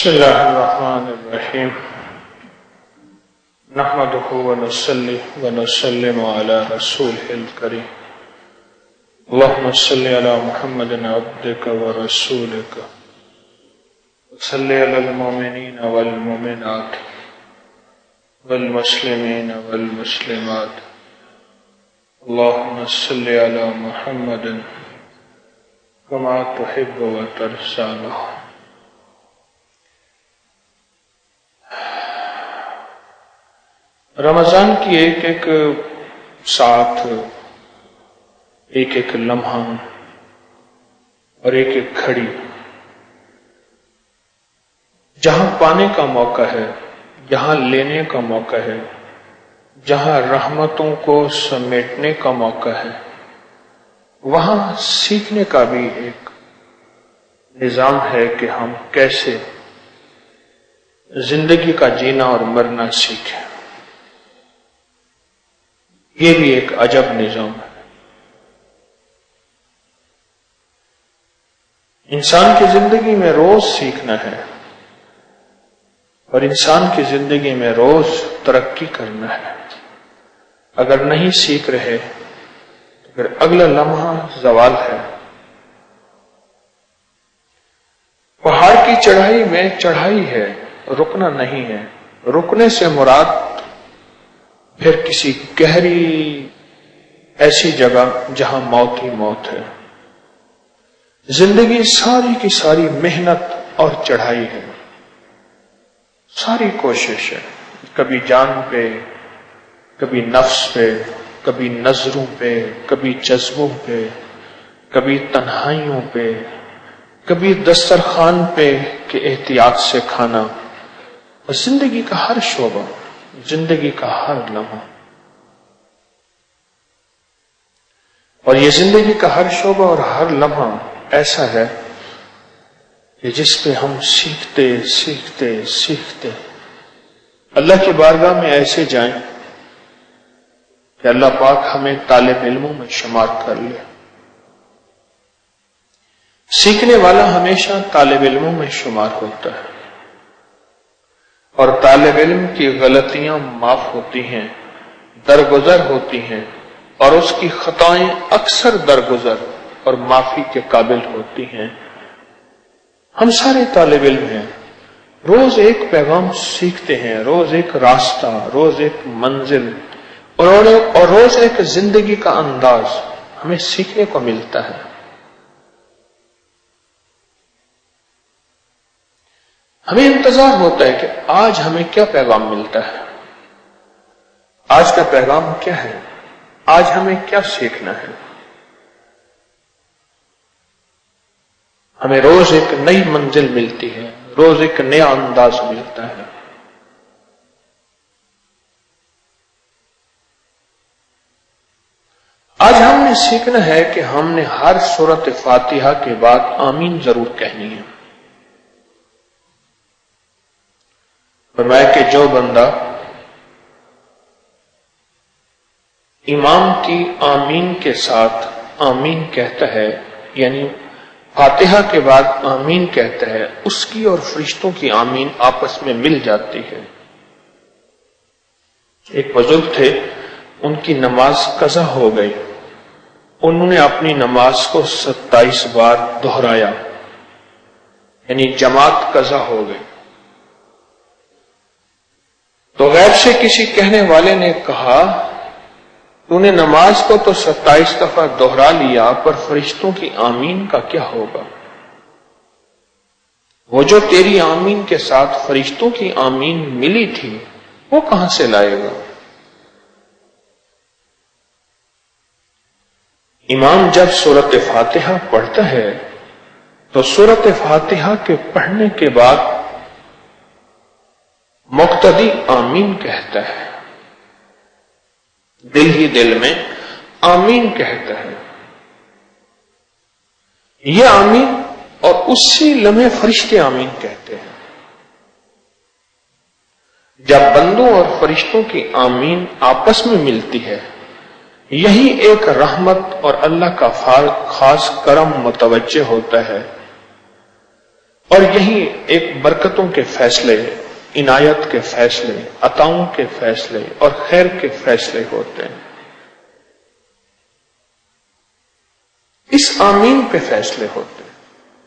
بسم الله الرحمن الرحيم نحمده ونصلي ونسلم على رسوله الكريم اللهم صل على محمد عبدك ورسولك وصل على المؤمنين والمؤمنات والمسلمين والمسلمات اللهم صل على محمد كما تحب وترضى له. رمضان کی ایک ایک ساتھ ایک ایک لمحہ اور ایک ایک گھڑی جہاں پانے کا موقع ہے، جہاں لینے کا موقع ہے، جہاں رحمتوں کو سمیٹنے کا موقع ہے، وہاں سیکھنے کا بھی ایک نظام ہے کہ ہم کیسے زندگی کا جینا اور مرنا سیکھیں. یہ بھی ایک عجب نظام ہے. انسان کی زندگی میں روز سیکھنا ہے اور انسان کی زندگی میں روز ترقی کرنا ہے. اگر نہیں سیکھ رہے تو پھر اگلا لمحہ زوال ہے. پہاڑ کی چڑھائی میں چڑھائی ہے، رکنا نہیں ہے. رکنے سے مراد پھر کسی گہری ایسی جگہ جہاں موت ہی موت ہے. زندگی ساری کی ساری محنت اور چڑھائی ہے، ساری کوشش ہے. کبھی جان پہ، کبھی نفس پہ، کبھی نظروں پہ، کبھی جذبوں پہ، کبھی تنہائیوں پہ، کبھی دسترخوان پہ کہ احتیاط سے کھانا. اور زندگی کا ہر شعبہ، زندگی کا ہر لمحہ، اور یہ زندگی کا ہر شعبہ اور ہر لمحہ ایسا ہے کہ جس پہ ہم سیکھتے سیکھتے سیکھتے اللہ کی بارگاہ میں ایسے جائیں کہ اللہ پاک ہمیں طالب علموں میں شمار کر لے. سیکھنے والا ہمیشہ طالب علموں میں شمار ہوتا ہے، اور طالب علم کی غلطیاں معاف ہوتی ہیں، درگزر ہوتی ہیں، اور اس کی خطائیں اکثر درگزر اور معافی کے قابل ہوتی ہیں. ہم سارے طالب علم ہیں، روز ایک پیغام سیکھتے ہیں، روز ایک راستہ، روز ایک منزل اور روز ایک زندگی کا انداز ہمیں سیکھنے کو ملتا ہے. ہمیں انتظار ہوتا ہے کہ آج ہمیں کیا پیغام ملتا ہے، آج کا پیغام کیا ہے، آج ہمیں کیا سیکھنا ہے. ہمیں روز ایک نئی منزل ملتی ہے، روز ایک نیا انداز ملتا ہے. آج ہم نے سیکھنا ہے کہ ہم نے ہر سورۃ فاتحہ کے بعد آمین ضرور کہنی ہے. فرمایا کہ جو بندہ امام کی آمین کے ساتھ آمین کہتا ہے، یعنی فاتحہ کے بعد آمین کہتا ہے، اس کی اور فرشتوں کی آمین آپس میں مل جاتی ہے. ایک بزرگ تھے، ان کی نماز قضا ہو گئی. انہوں نے اپنی نماز کو 27 بار دہرایا، یعنی جماعت قضا ہو گئی. تو غیب سے کسی کہنے والے نے کہا، تو نے نماز کو تو 27 دفعہ دہرا لیا، پر فرشتوں کی آمین کا کیا ہوگا؟ وہ جو تیری آمین کے ساتھ فرشتوں کی آمین ملی تھی، وہ کہاں سے لائے گا؟ امام جب سورۃ فاتحہ پڑھتا ہے تو سورۃ فاتحہ کے پڑھنے کے بعد مقتدی آمین کہتا ہے، دل ہی دل میں آمین کہتا ہے. یہ آمین اور اسی لمحے فرشتے آمین کہتے ہیں. جب بندوں اور فرشتوں کی آمین آپس میں ملتی ہے، یہی ایک رحمت اور اللہ کا خاص کرم متوجہ ہوتا ہے. اور یہی ایک برکتوں کے فیصلے، عنایت کے فیصلے، عطاؤں کے فیصلے اور خیر کے فیصلے ہوتے ہیں. اس آمین پہ فیصلے ہوتے ہیں.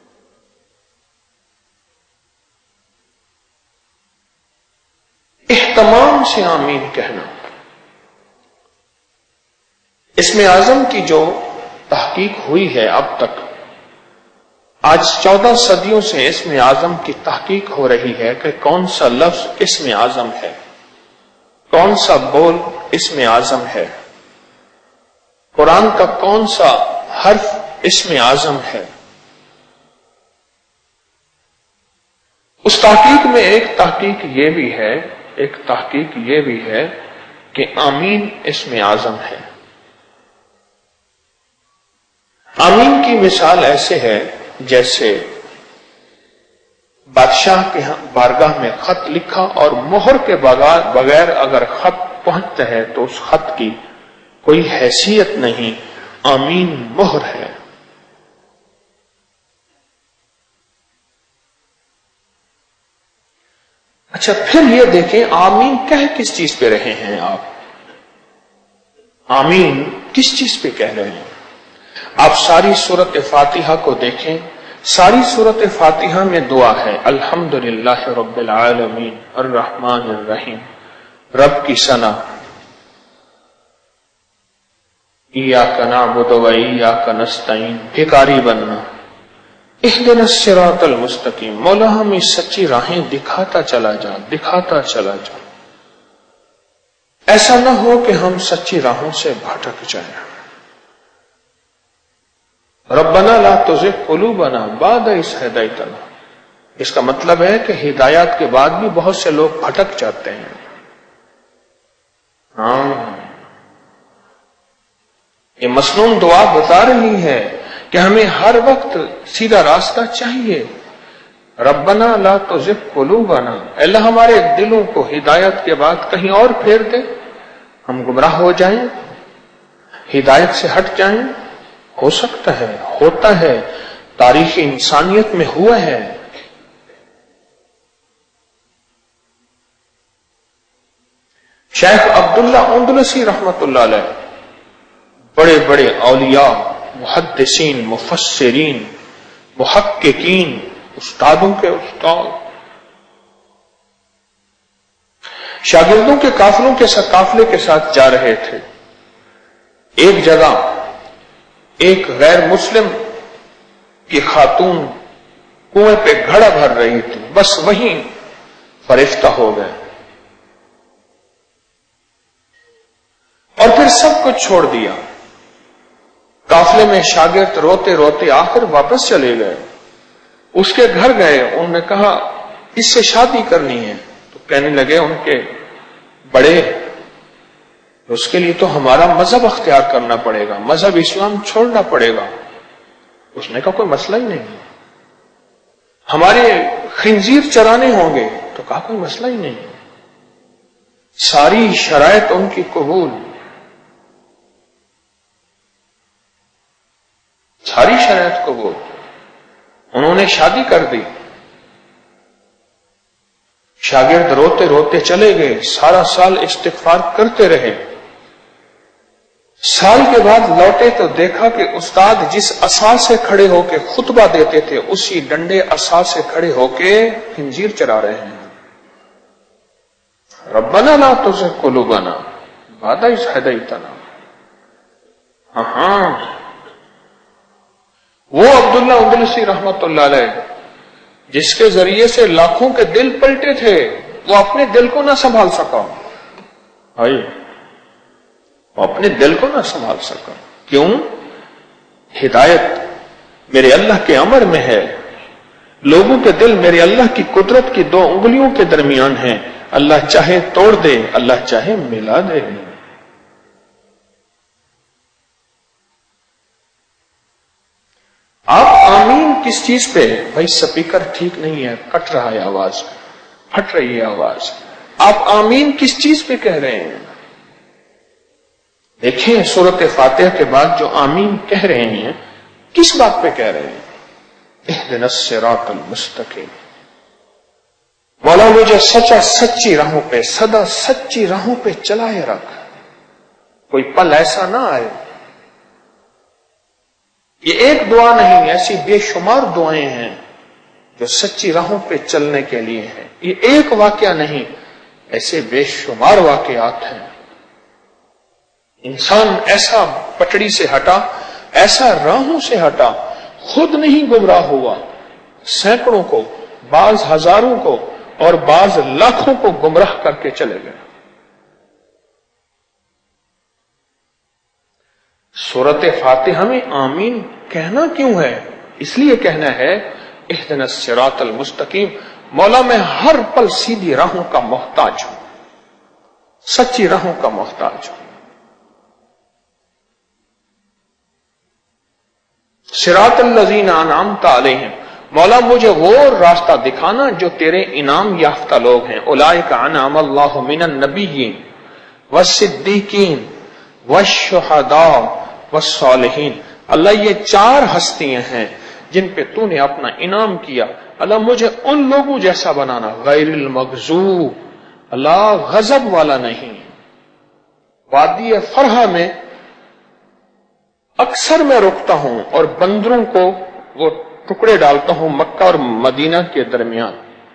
اہتمام سے آمین کہنا. اسم اعظم کی جو تحقیق ہوئی ہے اب تک، آج 14 صدیوں سے اسم اعظم کی تحقیق ہو رہی ہے کہ کون سا لفظ اسم اعظم ہے، کون سا بول اسم اعظم ہے، قرآن کا کون سا حرف اسم اعظم ہے. اس تحقیق میں ایک تحقیق یہ بھی ہے کہ آمین اسم اعظم ہے. آمین کی مثال ایسے ہے جیسے بادشاہ کے بارگاہ میں خط لکھا اور مہر کے بغیر اگر خط پہنچتا ہے تو اس خط کی کوئی حیثیت نہیں. آمین مہر ہے. اچھا، پھر یہ دیکھیں آمین کہہ کس چیز پہ رہے ہیں آپ؟ آمین کس چیز پہ کہہ رہے ہیں؟ آپ ساری سورت فاتحہ کو دیکھیں. ساری سورت فاتحہ میں دعا ہے، الحمدللہ رب العالمین الرحمن الرحیم، رب کی ثنا، ایاک نعبد و ایاک نستعین، بھکاری بننا، اہدنا الصراط المستقیم، مولا ہمیں سچی راہیں دکھاتا چلا جا. ایسا نہ ہو کہ ہم سچی راہوں سے بھٹک جائیں. ربنا لا تزغ قلوبنا بعد إذ هديتنا. اس کا مطلب ہے کہ ہدایات کے بعد بھی بہت سے لوگ بھٹک جاتے ہیں. یہ مسنون دعا بتا رہی ہے کہ ہمیں ہر وقت سیدھا راستہ چاہیے. ربنا لا تزغ قلوبنا، اللہ ہمارے دلوں کو ہدایت کے بعد کہیں اور پھیر دے، ہم گمراہ ہو جائیں، ہدایت سے ہٹ جائیں. ہو سکتا ہے، ہوتا ہے، تاریخ انسانیت میں ہوا ہے. شیخ عبداللہ اندلسی رحمت اللہ علیہ، بڑے بڑے اولیاء، محدثین، مفسرین، محققین، استادوں کے استاد، شاگردوں کے قافلے کے ساتھ جا رہے تھے. ایک جگہ ایک غیر مسلم کی خاتون کنویں پہ گھڑا بھر رہی تھی، بس وہیں فرشتہ ہو گئے اور پھر سب کچھ چھوڑ دیا. قافلے میں شاگرد روتے روتے آخر واپس چلے گئے. اس کے گھر گئے، انہوں نے کہا اس سے شادی کرنی ہے. تو کہنے لگے ان کے بڑے، اس کے لیے تو ہمارا مذہب اختیار کرنا پڑے گا، مذہب اسلام چھوڑنا پڑے گا. اس نے کہا کوئی مسئلہ ہی نہیں. ہمارے خنزیر چرانے ہوں گے. تو کہا کوئی مسئلہ ہی نہیں. ساری شرائط ان کی قبول، ساری شرائط قبول. انہوں نے شادی کر دی. شاگرد روتے روتے چلے گئے، سارا سال استغفار کرتے رہے. سال کے بعد لوٹے تو دیکھا کہ استاد جس عصا سے کھڑے ہو کے خطبہ دیتے تھے اسی ڈنڈے عصا سے کھڑے ہو کے خنزیر چرا رہے ہیں. ربنا لا تزغ قلوبنا بعد إذ هديتنا. ہاں، وہ عبداللہ اندلسی رحمت اللہ علیہ جس کے ذریعے سے لاکھوں کے دل پلٹے تھے، وہ اپنے دل کو نہ سنبھال سکا. وہ اپنے دل کو نہ سنبھال سکا. کیوں؟ ہدایت میرے اللہ کے امر میں ہے. لوگوں کے دل میرے اللہ کی قدرت کی 2 انگلیوں کے درمیان ہیں. اللہ چاہے توڑ دے، اللہ چاہے ملا دے. آپ آمین کس چیز پہ؟ بھائی سپیکر ٹھیک نہیں ہے، کٹ رہا ہے آواز، پھٹ رہی ہے آواز. آپ آمین کس چیز پہ کہہ رہے ہیں؟ دیکھیں سورت فاتحہ کے بعد جو آمین کہہ رہے ہیں کس بات پہ کہہ رہے ہیں؟ اہدنا الصراط المستقیم، مولا مجھے سچی راہوں پہ، سدا سچی راہوں پہ چلائے رکھ، کوئی پل ایسا نہ آئے۔ یہ ایک دعا نہیں، ایسی بے شمار دعائیں ہیں جو سچی راہوں پہ چلنے کے لیے ہیں۔ یہ ایک واقعہ نہیں، ایسے بے شمار واقعات ہیں۔ انسان ایسا پٹڑی سے ہٹا، ایسا راہوں سے ہٹا، خود نہیں گمراہ ہوا، سینکڑوں کو، بعض ہزاروں کو اور بعض لاکھوں کو گمراہ کر کے چلے گئے۔ سورۃ فاتحہ میں آمین کہنا کیوں ہے؟ اس لیے کہنا ہے اہدنا الصراط المستقیم، مولا میں ہر پل سیدھی راہوں کا محتاج ہوں، سچی راہوں کا محتاج ہوں۔ صراط الذین انعمت علیہم، مولا مجھے وہ راستہ دکھانا جو تیرے انعام یافتہ لوگ ہیں۔ اولئک انعم اللہ من النبیین والصدیقین والشہداء والصالحین، اللہ یہ چار ہستیاں ہیں جن پہ تو نے اپنا انعام کیا، اللہ مجھے ان لوگوں جیسا بنانا، غیر المغضوب، اللہ غضب والا نہیں۔ وادی فرحہ میں اکثر میں رکتا ہوں اور بندروں کو وہ ٹکڑے ڈالتا ہوں مکہ اور مدینہ کے درمیان،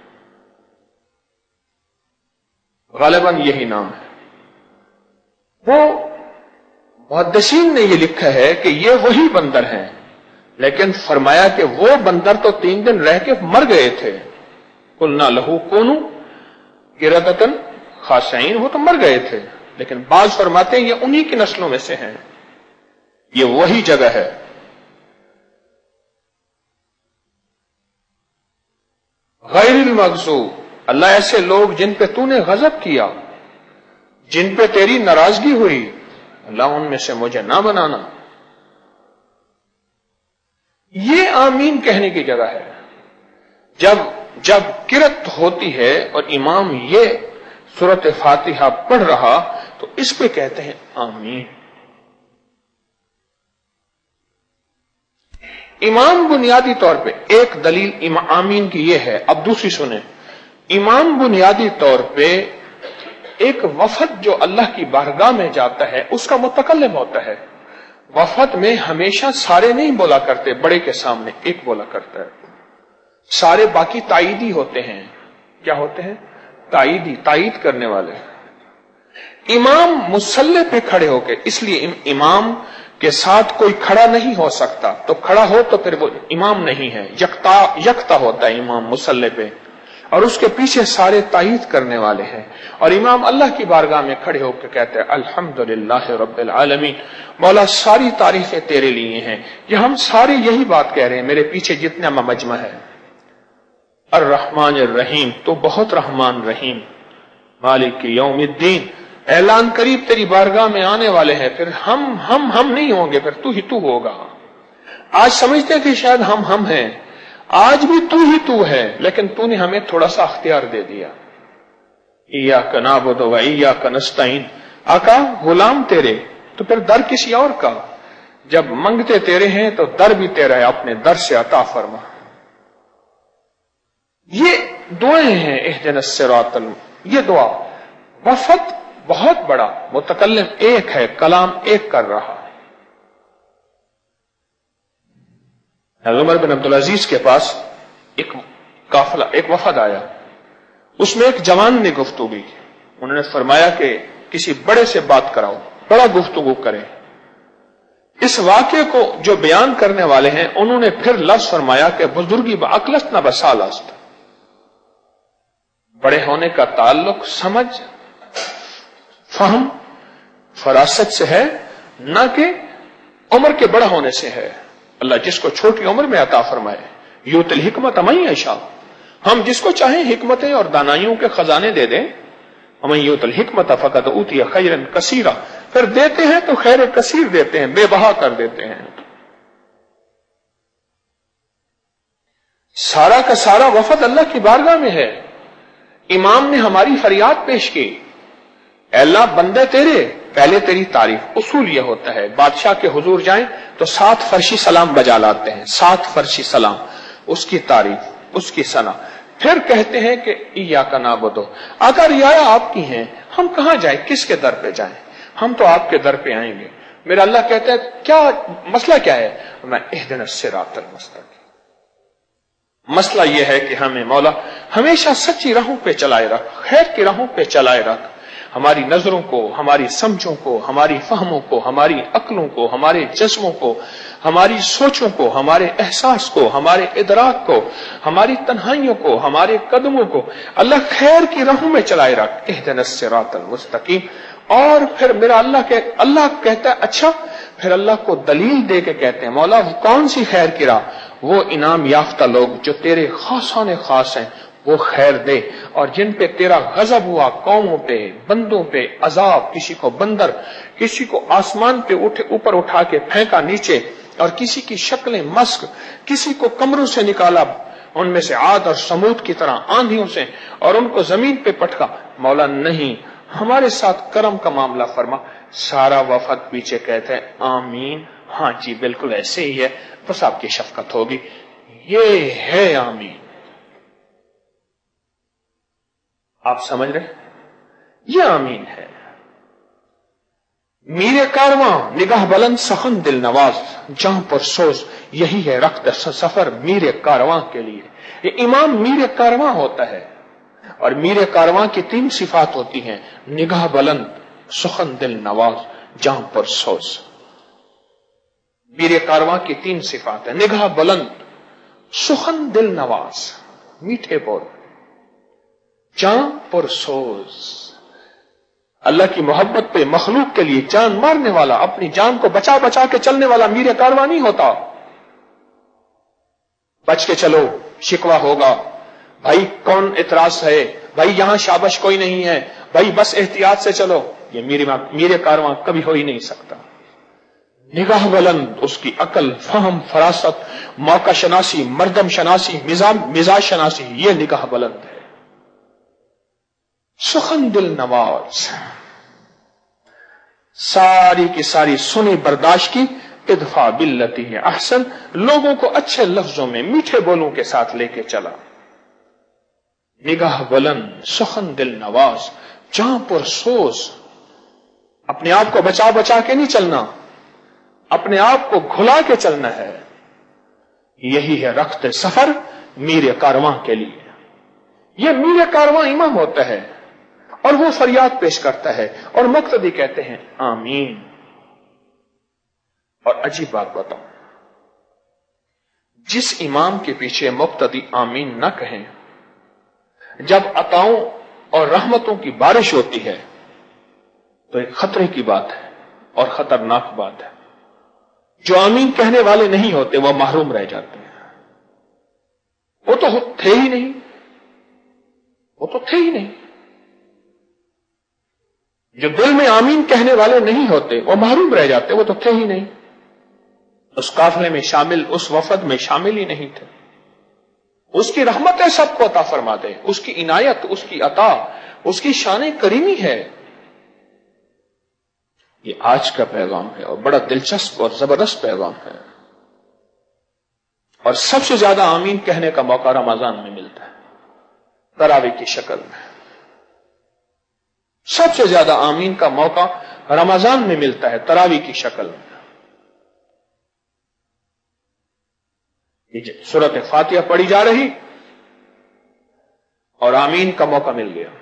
غالباً یہی نام ہے۔ وہ محدثین نے یہ لکھا ہے کہ یہ وہی بندر ہیں، لیکن فرمایا کہ وہ بندر تو 3 دن رہ کے مر گئے تھے، قلنا لہو کونوا قردۃ خاسئین، وہ تو مر گئے تھے، لیکن بعض فرماتے ہیں یہ انہی کی نسلوں میں سے ہیں، یہ وہی جگہ ہے۔ غیر المغضوب، اللہ ایسے لوگ جن پہ تو نے غضب کیا، جن پہ تیری ناراضگی ہوئی، اللہ ان میں سے مجھے نہ بنانا۔ یہ آمین کہنے کی جگہ ہے۔ جب قرات ہوتی ہے اور امام یہ سورۃ فاتحہ پڑھ رہا تو اس پہ کہتے ہیں آمین۔ امام بنیادی طور پہ ایک دلیل آمین کی یہ ہے، اب دوسری سنیں۔ امام بنیادی طور پہ ایک وفد جو اللہ کی بارگاہ میں جاتا ہے اس کا متکلم ہوتا ہے۔ وفد میں ہمیشہ سارے نہیں بولا کرتے، بڑے کے سامنے ایک بولا کرتا ہے، سارے باقی تائیدی ہوتے ہیں۔ کیا ہوتے ہیں؟ تائیدی، تائید کرنے والے۔ امام مصلی پہ کھڑے ہو کے، اس لیے امام کے ساتھ کوئی کھڑا نہیں ہو سکتا، تو کھڑا ہو تو پھر وہ امام نہیں ہے، یکتا ہوتا ہے امام مصلی پہ، اور اس کے پیچھے سارے تائید کرنے والے ہیں، اور امام اللہ کی بارگاہ میں کھڑے ہو کے کہتے ہیں الحمدللہ رب العالمین، مولا ساری تعریفیں تیرے لیے ہیں۔ یہ ہم سارے یہی بات کہہ رہے ہیں، میرے پیچھے جتنا مجمع ہے۔ الرحمن الرحیم، تو بہت رحمان رحیم۔ مالک یوم الدین، اعلان قریب تیری بارگاہ میں آنے والے ہیں، پھر ہم نہیں ہوں گے، پھر تو ہوگا۔ آج سمجھتے کہ شاید ہم ہیں، آج بھی تو ہے، لیکن تو نے ہمیں تھوڑا سا اختیار دے دیا۔ ایاک نعبد و ایاک نستعین، آقا غلام تیرے تو پھر در کسی اور کا، جب منگتے تیرے ہیں تو در بھی تیرا ہے، اپنے در سے عطا فرما۔ یہ دعائیں ہیں اہدنا الصراط یہ دعا، وفد بہت بڑا، متکلم ایک ہے، کلام ایک کر رہا۔ عمر بن عبدالعزیز کے پاس ایک قافلہ، ایک وفد آیا، اس میں ایک جوان نے گفتگو کی، انہوں نے فرمایا کہ کسی بڑے سے بات کراؤ، بڑا گفتگو کرے۔ اس واقعے کو جو بیان کرنے والے ہیں انہوں نے پھر لفظ فرمایا کہ بزرگی بعقلست نہ بسالست، بڑے ہونے کا تعلق سمجھ، فہم، فراست سے ہے، نہ کہ عمر کے بڑا ہونے سے ہے۔ اللہ جس کو چھوٹی عمر میں عطا فرمائے، یؤتی الحکمۃ من یشاء، ہم جس کو چاہیں حکمتیں اور دانائیوں کے خزانے دے دیں، ومن یؤت الحکمۃ فقد اوتی خیرا کثیرا، پھر دیتے ہیں تو خیر کثیر دیتے ہیں، بے بہا کر دیتے ہیں۔ سارا کا سارا وفد اللہ کی بارگاہ میں ہے۔ امام نے ہماری فریاد پیش کی، اے اللہ بندے تیرے، پہلے تیری تعریف۔ اصول یہ ہوتا ہے بادشاہ کے حضور جائیں تو 7 فرشی سلام بجا لاتے ہیں، 7 فرشی سلام، उसकी तारीफ, उसकी सना। फिर कहते हैं कि इय्याका नअबुदु, अगर रियाया आपकी हैं, हम कहां जाए, किसके दर पे जाएं? हम तो आपके दर पे आएंगे। मेरा अल्लाह कहता है क्या मसला क्या है? मैं इहदिनस सिरातल मुस्तकीम। मसला यह है कि हमें मौला हमेशा सच्ची राहों पे चलाए रख, खैर की राहों पे चलाए रख। हमारी नजरों को, हमारी समझों को, हमारी फहमों को, हमारी अक्लों को, हमारे जज्बों को, हमारी सोचों को, हमारे एहसास को, हमारे इदराक को, हमारी तन्हाइयों को, हमारे कदमों को अल्लाह खैर की राहों में चलाए रख, इहदिनस सिरातल मुस्तकीम। और फिर मेरा अल्लाह कहता है अच्छा, फिर अल्लाह को दलील दे के कहते हैं मौला वो कौन सी खैर की राह? वो इनाम याफ्ता लोग जो तेरे खासाने खास हैं, वो खैर दे। और जिन पे तेरा गजब हुआ, कौमों पे, बंदों पे अजाब, किसी को बंदर, किसी को आसमान पे ऊपर उठा के फेंका नीचे, और किसी की शक्लें मस्क, किसी को कमरों से निकाला, उनमें से आद और समूद की तरह आंधियों से, और उनको जमीन पे पटका। मौला नहीं, हमारे साथ करम का मामला फरमा। सारा वफद पीछे कहते हैं आमीन, हाँ जी बिल्कुल ऐसे ही है, बस आपकी शफकत होगी। ये है आमीन। आप समझ रहे? ये आमीन है। मीरे कारवां निगाह बुलंद सखन दिल नवाज, जहां पर सोज यही है रख्त सफर मीरे कारवां के लिए। ये इमाम मीरे कारवां होता है। और मीरे कारवां की 3 सिफात होती हैं, निगाह बुलंद, सुखन दिल नवाज, जहां पर सोज। मीरे कारवां की 3 सिफात है, निगाह बुलंद, सुखन दिल नवाज, मीठे बोल, जहां पर सोज। अल्लाह की मोहब्बत पे मखलूक के लिए जान मारने वाला, अपनी जान को बचा बचा के चलने वाला मीरे कारवां नहीं होता। बच के चलो, शिकवा होगा, भाई कौन इतराज है, भाई यहां शाबाश कोई नहीं है, भाई बस एहतियात से चलो, ये मीरे कारवां कभी हो ही नहीं सकता। निगाह बुलंद, उसकी अकल, फहम, फरासत, मौका शनासी, मर्दम शनासी, मिजाज शनासी, ये निगाह बुलंद है। सुखन दिल नवाज, सारी की सारी सुनी बर्दाश्त की, इदफा बिल्लती है अहसन, लोगों को अच्छे लफ्जों में मीठे बोलों के साथ लेके चला। निगाह बुलंद, सुखन दिल नवाज, जहां पर सोज। अपने आप को बचा बचा के नहीं चलना, अपने आप को घुला के चलना है। यही है रख्त सफर मीरे कारवां के लिए। यह मीरे कारवां इमाम होता है और वो फरियाद पेश करता है और मुक्तदी कहते हैं आमीन। और अजीब बात बताऊं, जिस इमाम के पीछे मुक्तदी आमीन न कहें, जब अताओं और रहमतों की बारिश होती है तो एक खतरे की बात है और खतरनाक बात है। जो आमीन कहने वाले नहीं होते वह महरूम रह जाते हैं। वो तो थे ही नहीं, वो तो थे ही नहीं। जो दिल में आमीन कहने वाले नहीं होते वो महरूम रह जाते, वो तो थे ही नहीं, उस काफिले में शामिल, उस वफद में शामिल ही नहीं थे। उसकी रहमतें सबको अता फरमा दे, उसकी इनायत, उसकी अता, उसकी शान करीमी है। ये आज का पैगाम है और बड़ा दिलचस्प और जबरदस्त पैगाम है। और सबसे ज्यादा आमीन कहने का मौका रमजान में मिलता है, तरावी की शक्ल में। सबसे ज्यादा आमीन का मौका रमजान में मिलता है, तरावी की शक्ल में। सूरत फातिहा पढ़ी जा रही और आमीन का मौका मिल गया।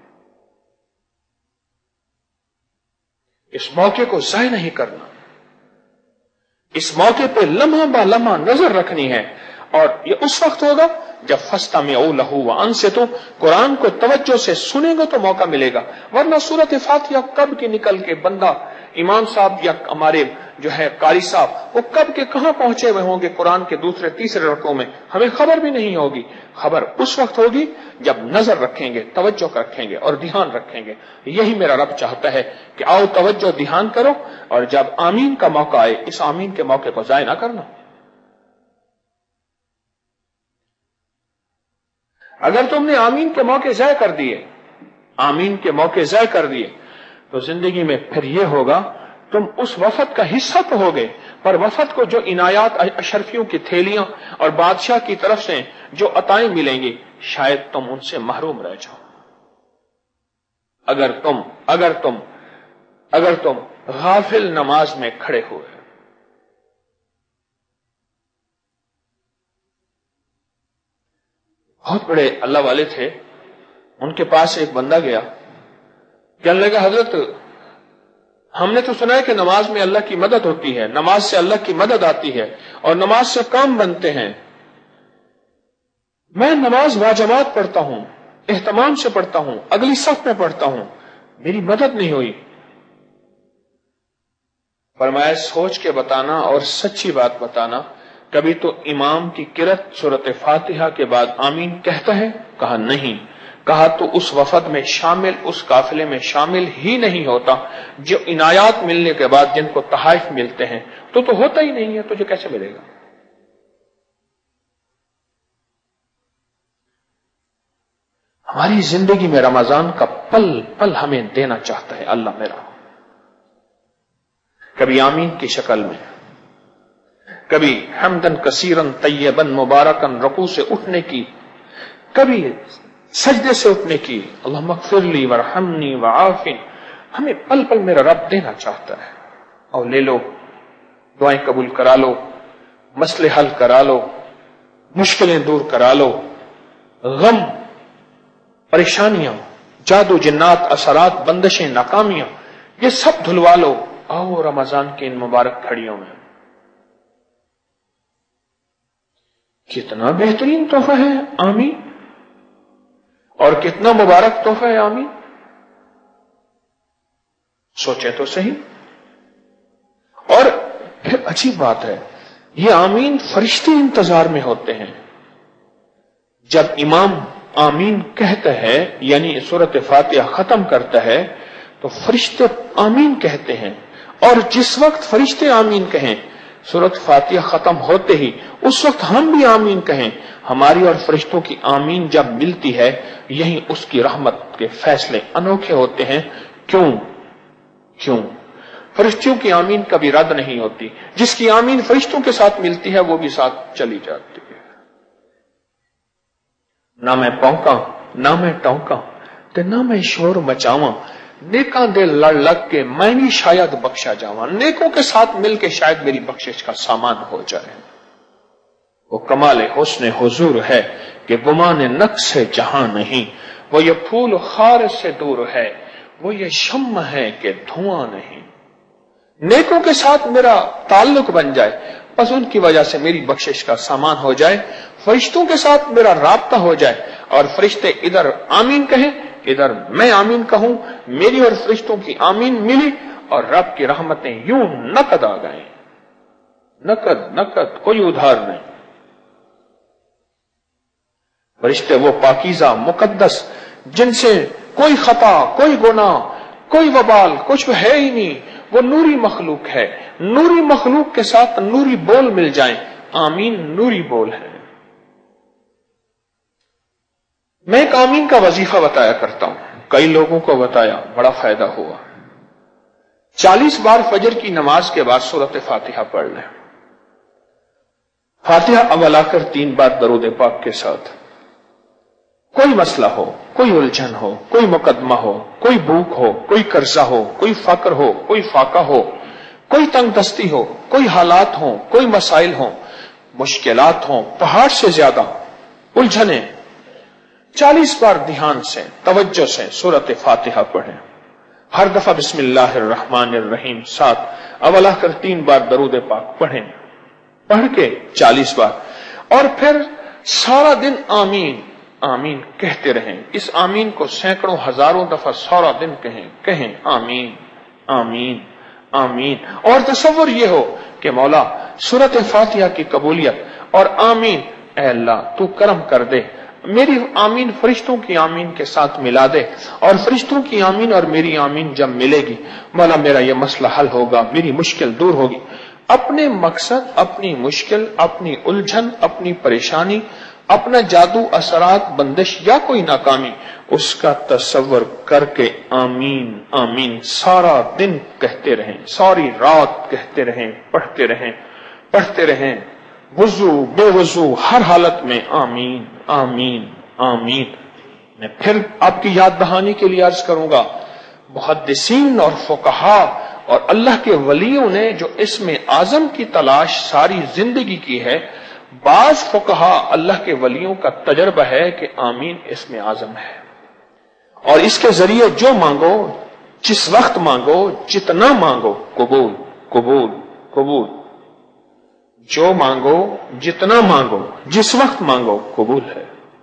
इस मौके को ज़ाय नहीं करना, इस मौके पे लम्हा बा लम्हा नजर रखनी है। और ये उस वक्त होगा जब फस्तमिऊ लहू व अंसितू, कुरान को तवज्जो से सुनेंगे तो मौका मिलेगा। वरना सूरत फातिहा कब की निकल के बंदा, इमाम साहब या हमारे जो है कारी साहब, वो कब के कहां पहुंचे हुए होंगे कुरान के दूसरे तीसरे रकों में, हमें खबर भी नहीं होगी। खबर उस वक्त होगी जब नजर रखेंगे, तवज्जो रखेंगे और ध्यान रखेंगे। यही मेरा रब चाहता है कि आओ तवज्जो ध्यान करो, और जब आमीन का मौका आए, इस आमीन के मौके को जाया ना करना। अगर तुमने आमीन के मौके ज़ाय कर दिए, आमीन के मौके ज़ाय कर दिए, तो जिंदगी में फिर यह होगा تم اس وفد کا حصہ تو ہوگے، پر وفد کو جو عنایات اشرفیوں کی تھیلیاں اور بادشاہ کی طرف سے جو عطائیں ملیں گی شاید تم ان سے محروم رہ جاؤ۔ اگر تم غافل نماز میں کھڑے ہوئے۔ بہت بڑے اللہ والے تھے، ان کے پاس ایک بندہ گیا، کہنے لگا حضرت ہم نے تو سنا ہے کہ نماز میں اللہ کی مدد ہوتی ہے، نماز سے اللہ کی مدد آتی ہے اور نماز سے کام بنتے ہیں، میں نماز واجبات پڑھتا ہوں، اہتمام سے پڑھتا ہوں، اگلی صف میں پڑھتا ہوں، میری مدد نہیں ہوئی۔ فرمایا سوچ کے بتانا اور سچی بات بتانا، کبھی تو امام کی قرأت سورۃ فاتحہ کے بعد آمین کہتا ہے؟ کہا نہیں۔ کہا تو اس وفد میں شامل، اس قافلے میں شامل ہی نہیں ہوتا جو عنایات ملنے کے بعد جن کو تحائف ملتے ہیں، تو ہوتا ہی نہیں ہے، تجھے کیسے ملے گا؟ ہماری زندگی میں رمضان کا پل پل ہمیں دینا چاہتا ہے اللہ میرا، کبھی آمین کی شکل میں، کبھی حمدن کثیرن طیبن مبارکن رکوع سے اٹھنے کی، کبھی سجدے سے اٹھنے کی، اللہم اغفر لی ورحمنی وعافنی، ہمیں پل پل میرا رب دینا چاہتا ہے۔ اور لے لو، دعائیں قبول کرا لو، مسئلے حل کرا لو، مشکلیں دور کرا لو، غم، پریشانیاں، جادو جنات، اثرات، بندشیں، ناکامیاں، یہ سب دھلوا لو، آؤ رمضان کی ان مبارک گھڑیوں میں۔ کتنا بہترین تحفہ ہے آمین، اور کتنا مبارک تحفہ ہے آمین، سوچیں تو صحیح۔ اور پھر عجیب بات ہے، یہ آمین فرشتے انتظار میں ہوتے ہیں۔ جب امام آمین کہتا ہے، یعنی سورۃ فاتحہ ختم کرتا ہے، تو فرشتے آمین کہتے ہیں، اور جس وقت فرشتے آمین کہیں سورۃ فاتحہ ختم ہوتے ہی اس وقت ہم بھی آمین کہیں۔ ہماری اور فرشتوں کی آمین جب ملتی ہے، یہی اس کی رحمت کے فیصلے انوکھے ہوتے ہیں۔ کیوں؟ فرشتوں کی آمین کبھی رد نہیں ہوتی، جس کی آمین فرشتوں کے ساتھ ملتی ہے وہ بھی ساتھ چلی جاتی ہے۔ نہ میں پونکاں نہ میں ٹونکاں تے نہ میں شور مچاواں، نیکاں دے لڑ لگ کے میں بھی شاید بخشا جاواں، نیکوں کے ساتھ مل کے شاید میری بخشش کا سامان ہو جائے۔ وہ کمال حسن حضور ہے کہ گمان نقص جہاں نہیں، وہ یہ پھول خار سے دور ہے، وہ یہ شمع ہے کہ دھواں نہیں۔ نیکوں کے ساتھ میرا تعلق بن جائے، بس ان کی وجہ سے میری بخشش کا سامان ہو جائے، فرشتوں کے ساتھ میرا رابطہ ہو جائے، اور فرشتے ادھر آمین کہیں، ادھر میں آمین کہوں، میری اور فرشتوں کی آمین ملی، اور رب کی رحمتیں یوں نقد آ گئیں، نقد کوئی ادھار نہیں۔ فرشتے وہ پاکیزہ مقدس جن سے کوئی خطا، کوئی گناہ، کوئی وبال کچھ ہے ہی نہیں، وہ نوری مخلوق ہے، نوری مخلوق کے ساتھ نوری بول مل جائیں، آمین نوری بول ہے۔ میں ایک آمین کا وظیفہ بتایا کرتا ہوں، کئی لوگوں کو بتایا، بڑا فائدہ ہوا۔ 40 بار فجر کی نماز کے بعد سورۃ فاتحہ پڑھ لیں، فاتحہ اول آ کر 3 بار درود پاک کے ساتھ۔ کوئی مسئلہ ہو، کوئی الجھن ہو، کوئی مقدمہ ہو، کوئی بھوک ہو، کوئی قرضہ ہو، کوئی فقر ہو، کوئی فاقہ ہو، کوئی تنگ دستی ہو، کوئی حالات ہوں، کوئی مسائل ہوں، مشکلات ہوں پہاڑ سے زیادہ، الجھنیں، 40 بار دھیان سے، توجہ سے سورۃ فاتحہ پڑھیں۔ ہر دفعہ بسم اللہ الرحمن الرحیم ساتھ اول آ کر 3 بار درود پاک پڑھیں، پڑھ کے 40 بار، اور پھر سارا دن آمین آمین کہتے رہیں۔ اس آمین کو سینکڑوں ہزاروں دفعہ سارا دن کہیں آمین آمین آمین، اور تصور یہ ہو کہ مولا سورۃ فاتحہ کی قبولیت اور آمین، اے اللہ تو کرم کر دے، میری آمین فرشتوں کی آمین کے ساتھ ملا دے، اور فرشتوں کی آمین اور میری آمین جب ملے گی مولا میرا یہ مسئلہ حل ہوگا، میری مشکل دور ہوگی۔ اپنے مقصد، اپنی مشکل، اپنی الجھن، اپنی پریشانی اپنا جادو، اثرات، بندش یا کوئی ناکامی، اس کا تصور کر کے آمین آمین سارا دن کہتے رہیں، ساری رات کہتے رہیں، پڑھتے رہیں، وضو بے وضو ہر حالت میں آمین آمین آمین۔ میں پھر آپ کی یاد دہانی کے لیے عرض کروں گا، محدثین اور فقہا اور اللہ کے ولیوں نے جو اسم اعظم کی تلاش ساری زندگی کی ہے، بعض فقہا اللہ کے ولیوں کا تجربہ ہے کہ آمین اسم اعظم ہے، اور اس کے ذریعے جو مانگو، جس وقت مانگو، جتنا مانگو، قبول قبول قبول، جو مانگو، جتنا مانگو، جس وقت مانگو، قبول ہے۔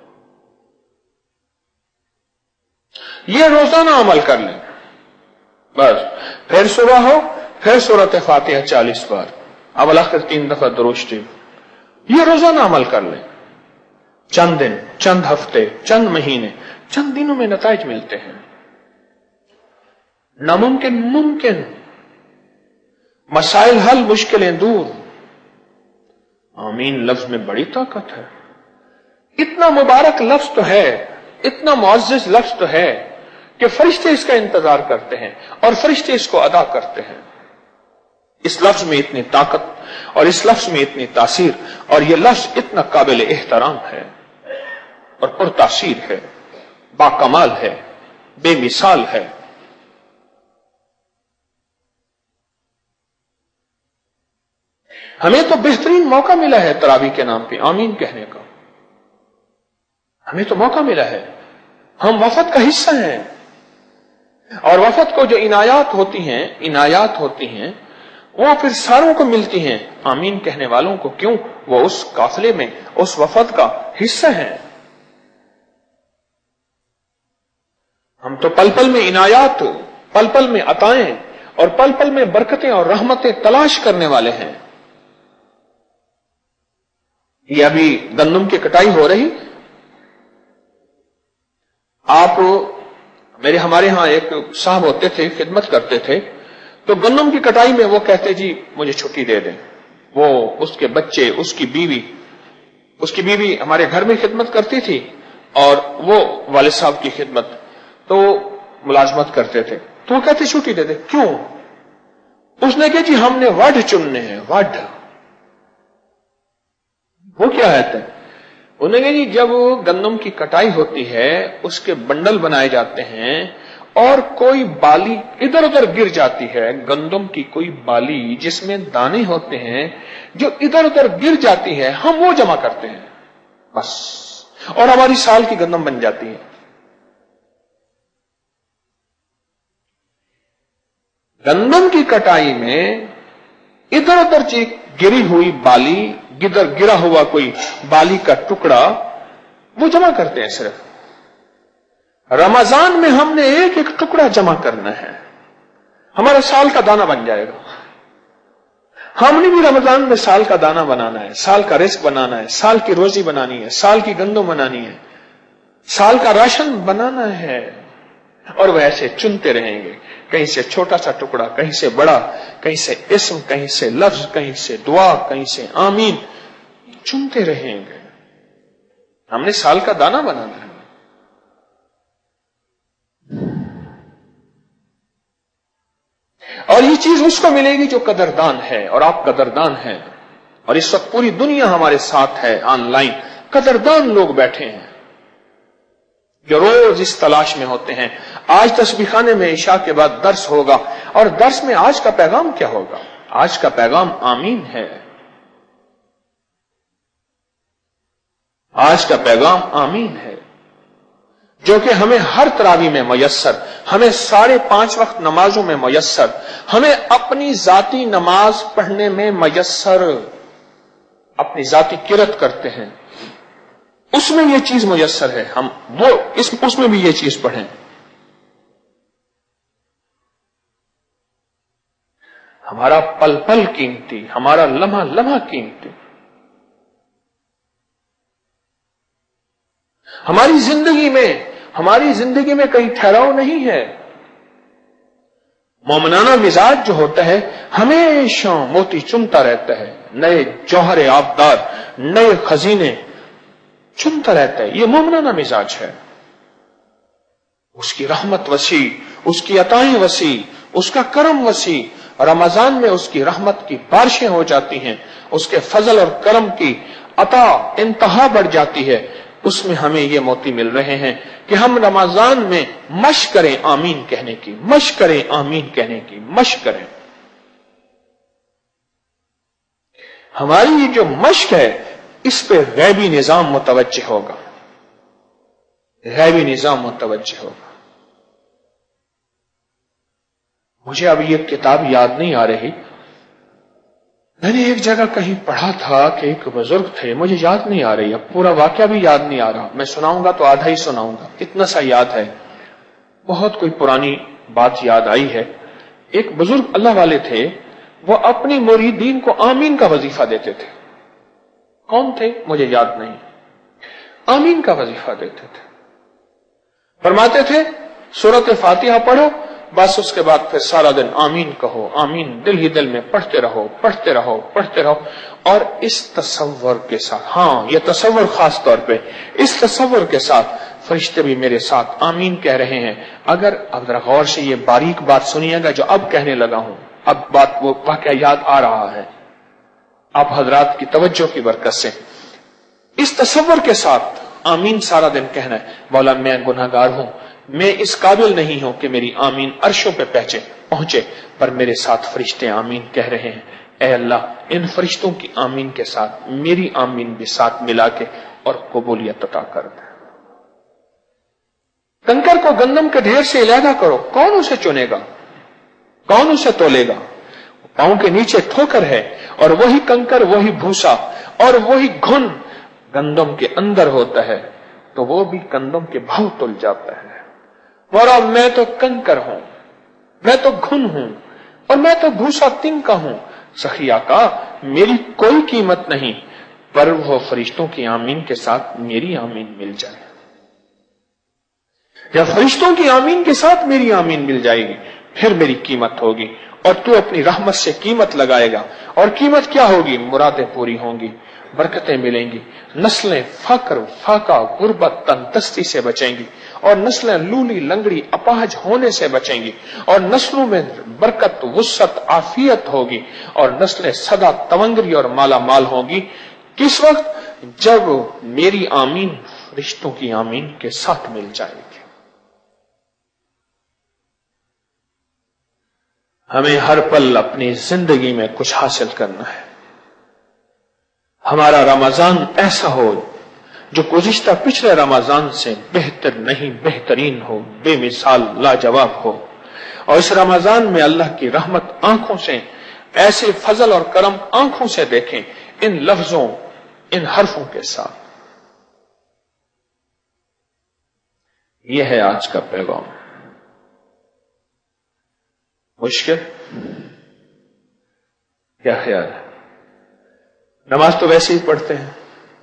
یہ روزانہ عمل کر لیں، بس پھر صبح ہو، پھر سورۃ فاتحہ 40 بار، اول آخر 3 دفعہ درود شریف، یہ روزانہ عمل کر لیں۔ چند دن، چند ہفتے، چند مہینے، چند دنوں میں نتائج ملتے ہیں۔ ناممکن ممکن، مسائل حل، مشکلیں دور۔ آمین لفظ میں بڑی طاقت ہے، اتنا مبارک لفظ تو ہے، اتنا معزز لفظ تو ہے کہ فرشتے اس کا انتظار کرتے ہیں اور فرشتے اس کو ادا کرتے ہیں۔ اس لفظ میں اتنی طاقت اور اس لفظ میں اتنی تاثیر، اور یہ لفظ اتنا قابل احترام ہے اور پرتاثیر ہے، باکمال ہے، بے مثال ہے۔ ہمیں تو بہترین موقع ملا ہے تراویح کے نام پہ آمین کہنے کا، ہمیں تو موقع ملا ہے، ہم وفد کا حصہ ہیں، اور وفد کو جو عنایات ہوتی ہیں وہ پھر ساروں کو ملتی ہیں، آمین کہنے والوں کو کیوں؟ وہ اس قافلے میں، اس وفد کا حصہ ہیں۔ ہم تو پل پل میں عنایات، پل پل میں عطائیں اور پل پل میں برکتیں اور رحمتیں تلاش کرنے والے ہیں۔ یہ ابھی گندم کی کٹائی ہو رہی، ہمارے ہاں ایک صاحب ہوتے تھے، خدمت کرتے تھے، تو گندم کی کٹائی میں وہ کہتے جی مجھے چھٹی دے دیں۔ وہ اس کے بچے، اس کی بیوی ہمارے گھر میں خدمت کرتی تھی، اور وہ والد صاحب کی خدمت، تو ملازمت کرتے تھے، تو وہ کہتے چھٹی دے دیں۔ کیوں؟ اس نے کہا جی ہم نے وڈ چننے ہیں، وڈ۔ وہ کیا ہے؟ انہوں نے جی جب گندم کی کٹائی ہوتی ہے، اس کے بنڈل بنائے جاتے ہیں، اور کوئی بالی ادھر ادھر گر جاتی ہے، گندم کی کوئی بالی جس میں دانے ہوتے ہیں جو ادھر ادھر گر جاتی ہے، ہم وہ جمع کرتے ہیں بس، اور ہماری سال کی گندم بن جاتی ہے۔ گندم کی کٹائی میں ادھر ادھر گری ہوئی بالی، گرا ہوا کوئی بالی کا ٹکڑا، وہ جمع کرتے ہیں صرف۔ رمضان میں ہم نے ایک ایک ٹکڑا جمع کرنا ہے، ہمارا سال کا دانہ بن جائے گا۔ ہم نے بھی رمضان میں سال کا دانہ بنانا ہے، سال کا رزق بنانا ہے، سال کی روزی بنانی ہے، سال کی گندم بنانی ہے، سال کا راشن بنانا ہے، اور وہ ایسے چنتے رہیں گے، کہیں سے چھوٹا سا ٹکڑا، کہیں سے بڑا، کہیں سے اسم، کہیں سے لفظ، کہیں سے دعا، کہیں سے آمین، چنتے رہیں گے۔ ہم نے سال کا دانہ بنانا ہے۔ اور یہ چیز اس کو ملے گی جو قدردان ہے، اور آپ قدردان ہیں، اور اس وقت پوری دنیا ہمارے ساتھ ہے، آن لائن قدردان لوگ بیٹھے ہیں جو روز اس تلاش میں ہوتے ہیں۔ آج تسبیح خانے میں عشاء کے بعد درس ہوگا، اور درس میں آج کا پیغام کیا ہوگا؟ آج کا پیغام آمین ہے۔ آج کا پیغام آمین ہے، جو کہ ہمیں ہر تراویح میں میسر، ہمیں 5.5 وقت نمازوں میں میسر، ہمیں اپنی ذاتی نماز پڑھنے میں میسر، اپنی ذاتی قرات کرتے ہیں، اس میں یہ چیز میسر ہے، ہم وہ اس میں بھی یہ چیز پڑھیں۔ ہمارا پل پل قیمتی، ہمارا لمحہ لمحہ قیمتی، ہماری زندگی میں کہیں ٹھہراؤ نہیں ہے۔ مومنانہ مزاج جو ہوتا ہے ہمیشہ موتی چنتا رہتا ہے، نئے جوہر آبدار، نئے خزینے چنتا رہتا ہے. یہ مومنانہ مزاج ہے. اس کی رحمت وسیع، اس کی عطائیں وسیع، اس کا کرم وسیع. رمضان میں اس کی رحمت کی بارشیں ہو جاتی ہیں، اس کے فضل اور کرم کی عطا انتہا بڑھ جاتی ہے. اس میں ہمیں یہ موتی مل رہے ہیں کہ ہم رمضان میں مشق کریں آمین کہنے کی، مشق کریں آمین کہنے کی، مشق کریں. ہماری یہ جو مشق ہے اس پہ غیبی نظام متوجہ ہوگا، غیبی نظام متوجہ ہوگا. مجھے اب یہ کتاب یاد نہیں آ رہی، میں نے ایک جگہ کہیں پڑھا تھا کہ ایک بزرگ تھے، مجھے یاد نہیں آ رہی، اب پورا واقعہ بھی یاد نہیں آ رہا. میں سناؤں گا تو آدھا ہی سناؤں گا، اتنا سا یاد ہے. بہت کوئی پرانی بات یاد آئی ہے. ایک بزرگ اللہ والے تھے، وہ اپنی مریدین کو آمین کا وظیفہ دیتے تھے. کون تھے مجھے یاد نہیں. آمین کا وظیفہ دیتے تھے. فرماتے تھے سورۃ فاتحہ پڑھو، بس اس کے بعد پھر سارا دن آمین کہو، آمین دل ہی دل میں پڑھتے رہو، پڑھتے رہو، پڑھتے رہو. اور اس تصور کے ساتھ، ہاں یہ تصور خاص طور پہ، اس تصور کے ساتھ فرشتے بھی میرے ساتھ آمین کہہ رہے ہیں. اگر اب ذرا غور سے یہ باریک بات سنیے گا جو اب کہنے لگا ہوں، اب بات وہ واقعہ یاد آ رہا ہے آپ حضرات کی توجہ کی برکت سے. اس تصور کے ساتھ آمین سارا دن کہنا ہے. مولا میں گناہگار ہوں، میں اس قابل نہیں ہوں کہ میری آمین عرشوں پہ پہنچے، پر میرے ساتھ فرشتے آمین کہہ رہے ہیں. اے اللہ ان فرشتوں کی آمین کے ساتھ میری آمین بھی ساتھ ملا کے اور قبولیت عطا کر دے. کنکر کو گندم کے ڈھیر سے علیحدہ کرو، کون اسے چنے گا، کون اسے تولے گا. پاؤں کے نیچے ٹھوکر ہے، اور وہی کنکر، وہی بھوسا اور وہی گھن گندم کے اندر ہوتا ہے تو وہ بھی گندم کے بھاؤ تل جاتا ہے. اور اب میں تو کنکر ہوں، میں تو گھن ہوں، اور میں تو بھوسا تن کا ہوں. سخی آقا میری کوئی قیمت نہیں، پر وہ فرشتوں کی آمین کے ساتھ میری آمین مل جائے. یا فرشتوں کی آمین کے ساتھ میری آمین مل جائے گی، پھر میری قیمت ہوگی. اور تو اپنی رحمت سے قیمت لگائے گا، اور قیمت کیا ہوگی؟ مرادیں پوری ہوں گی، برکتیں ملیں گی، نسلیں فقر، فاقہ، غربت، تندرستی سے بچیں گی، اور نسلیں لولی لنگڑی اپاہج ہونے سے بچیں گی، اور نسلوں میں برکت، وسعت، عافیت ہوگی، اور نسلیں سدا تونگری اور مالا مال ہوگی. کس وقت؟ جب میری آمین فرشتوں کی آمین کے ساتھ مل جائے گی. ہمیں ہر پل اپنی زندگی میں کچھ حاصل کرنا ہے. ہمارا رمضان ایسا ہو جو گزشتہ پچھلے رمضان سے بہتر نہیں، بہترین ہو، بے مثال، لاجواب ہو. اور اس رمضان میں اللہ کی رحمت آنکھوں سے، ایسے فضل اور کرم آنکھوں سے دیکھیں، ان لفظوں، ان حرفوں کے ساتھ. یہ ہے آج کا پیغام. مشکل؟ کیا خیال ہے؟ نماز تو ویسے ہی پڑھتے ہیں،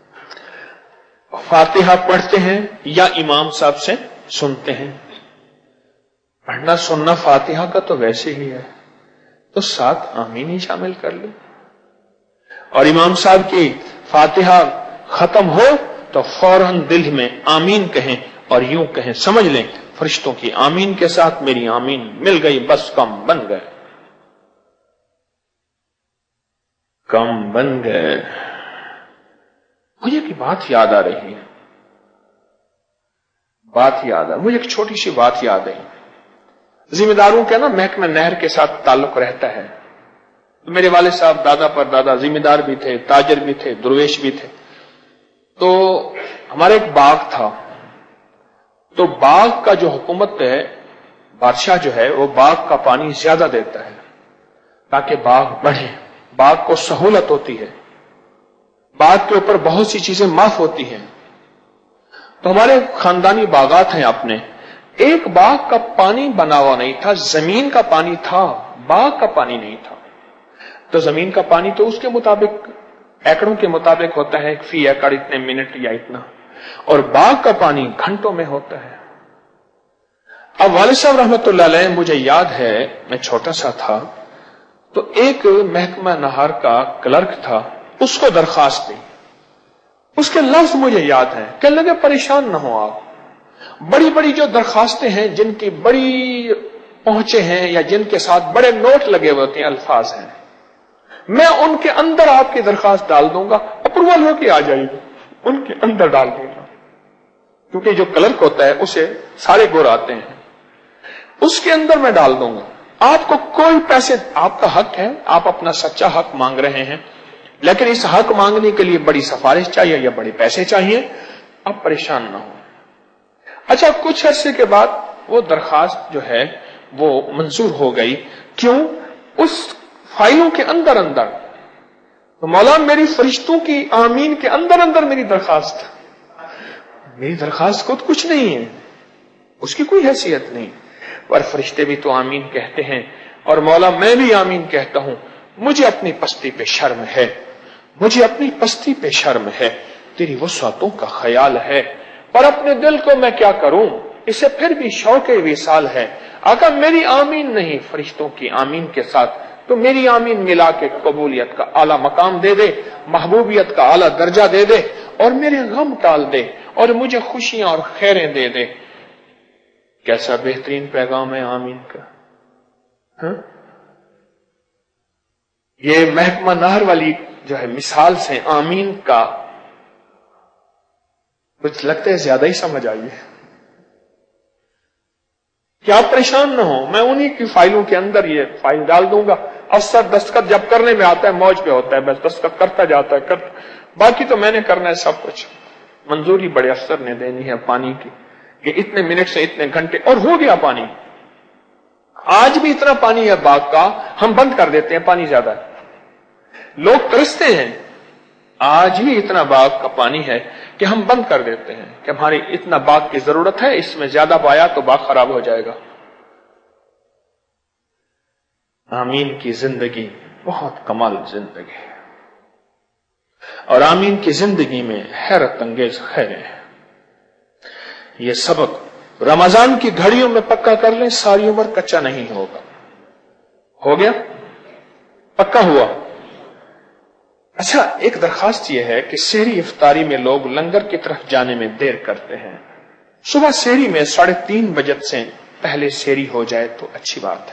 فاتحہ پڑھتے ہیں یا امام صاحب سے سنتے ہیں. پڑھنا سننا فاتحہ کا تو ویسے ہی ہے، تو ساتھ آمین ہی شامل کر لیں. اور امام صاحب کی فاتحہ ختم ہو تو فوراً دل میں آمین کہیں، اور یوں کہیں، سمجھ لیں فرشتوں کی آمین کے ساتھ میری آمین مل گئی، بس کم بن گئے، کم بن گئے. مجھے ایک بات یاد آ رہی ہے، مجھے ایک چھوٹی سی بات یاد ہے. ذمہ داروں کے نا محکمہ نہر کے ساتھ تعلق رہتا ہے. میرے والد صاحب دادا پر دادا ذمہ دار بھی تھے، تاجر بھی تھے، درویش بھی تھے. تو ہمارا ایک باغ تھا، تو باغ کا جو حکومت ہے، بادشاہ جو ہے، وہ باغ کا پانی زیادہ دیتا ہے تاکہ باغ بڑھے، باغ کو سہولت ہوتی ہے، باغ کے اوپر بہت سی چیزیں معاف ہوتی ہیں. تو ہمارے خاندانی باغات ہیں اپنے. ایک باغ کا پانی بنا ہوا نہیں تھا، زمین کا پانی تھا، باغ کا پانی نہیں تھا. تو زمین کا پانی تو اس کے مطابق، ایکڑوں کے مطابق ہوتا ہے، فی ایکڑ اتنے منٹ یا اتنا، اور باغ کا پانی گھنٹوں میں ہوتا ہے. اب والد صاحب رحمت اللہ علیہ، مجھے یاد ہے میں چھوٹا سا تھا، تو ایک محکمہ نہر کا کلرک تھا، اس کو درخواست دی. اس کے لفظ مجھے یاد ہیں. کہنے لگے پریشان نہ ہو آپ, بڑی بڑی جو درخواستیں ہیں جن کی بڑی پہنچے ہیں یا جن کے ساتھ بڑے نوٹ لگے ہوئے ہوتے ہیں, الفاظ ہیں, میں ان کے اندر آپ کی درخواست ڈال دوں گا, اپروول ہو کے آ جائے گی, ان کے اندر ڈال دوں گا, کیونکہ جو کلرک ہوتا ہے اسے سارے گور آتے ہیں, اس کے اندر میں ڈال دوں گا. آپ کو کوئی پیسے, آپ کا حق ہے, آپ اپنا سچا حق مانگ رہے ہیں, لیکن اس حق مانگنے کے لیے بڑی سفارش چاہیے یا بڑے پیسے چاہیے, آپ پریشان نہ ہو. اچھا, کچھ عرصے کے بعد وہ درخواست جو ہے وہ منظور ہو گئی. کیوں؟ اس فائلوں کے اندر اندر تو مولانا میری فرشتوں کی آمین کے اندر اندر میری درخواست خود کچھ نہیں ہے, اس کی کوئی حیثیت نہیں, پر فرشتے بھی تو آمین کہتے ہیں, اور مولا میں بھی آمین کہتا ہوں. مجھے اپنی پستی پہ شرم ہے, مجھے اپنی پستی پہ شرم ہے, تیری وسعتوں کا خیال ہے, پر اپنے دل کو میں کیا کروں, اسے پھر بھی شوق وصال ہے. آقا میری آمین نہیں فرشتوں کی آمین کے ساتھ, تو میری آمین ملا کے قبولیت کا اعلیٰ مقام دے دے, محبوبیت کا اعلیٰ درجہ دے دے, اور میرے غم ٹال دے, اور مجھے خوشیاں اور خیریں دے دے. کیسا بہترین پیغام ہے آمین کا. ہاں؟ یہ محکمہ نہر والی جو ہے مثال سے آمین کا کچھ لگتا ہے زیادہ ہی سمجھ آئیے. کہ آپ پریشان نہ ہو, میں انہی کی فائلوں کے اندر یہ فائل ڈال دوں گا. افسر دستخط جب کرنے میں آتا ہے موج پہ ہوتا ہے, بس دستخط کرتا جاتا ہے, باقی تو میں نے کرنا ہے سب کچھ. منظوری بڑے افسر نے دینی ہے پانی کی, کہ اتنے منٹ سے اتنے گھنٹے, اور ہو گیا پانی. آج بھی اتنا پانی ہے باغ کا, ہم بند کر دیتے ہیں, پانی زیادہ ہے. لوگ ترستے ہیں, آج بھی اتنا باغ کا پانی ہے کہ ہم بند کر دیتے ہیں کہ ہماری اتنا باغ کی ضرورت ہے, اس میں زیادہ پایا تو باغ خراب ہو جائے گا. آمین کی زندگی بہت کمال زندگی ہے, اور آمین کی زندگی میں حیرت انگیز خیریں ہیں. یہ سبق رمضان کی گھڑیوں میں پکا کر لیں, ساری عمر کچا نہیں ہوگا. ہو گیا, پکا ہوا. اچھا, ایک درخواست یہ ہے کہ سحری افطاری میں لوگ لنگر کی طرف جانے میں دیر کرتے ہیں. صبح سحری میں 3:30 بجے سے پہلے سحری ہو جائے تو اچھی بات ہے,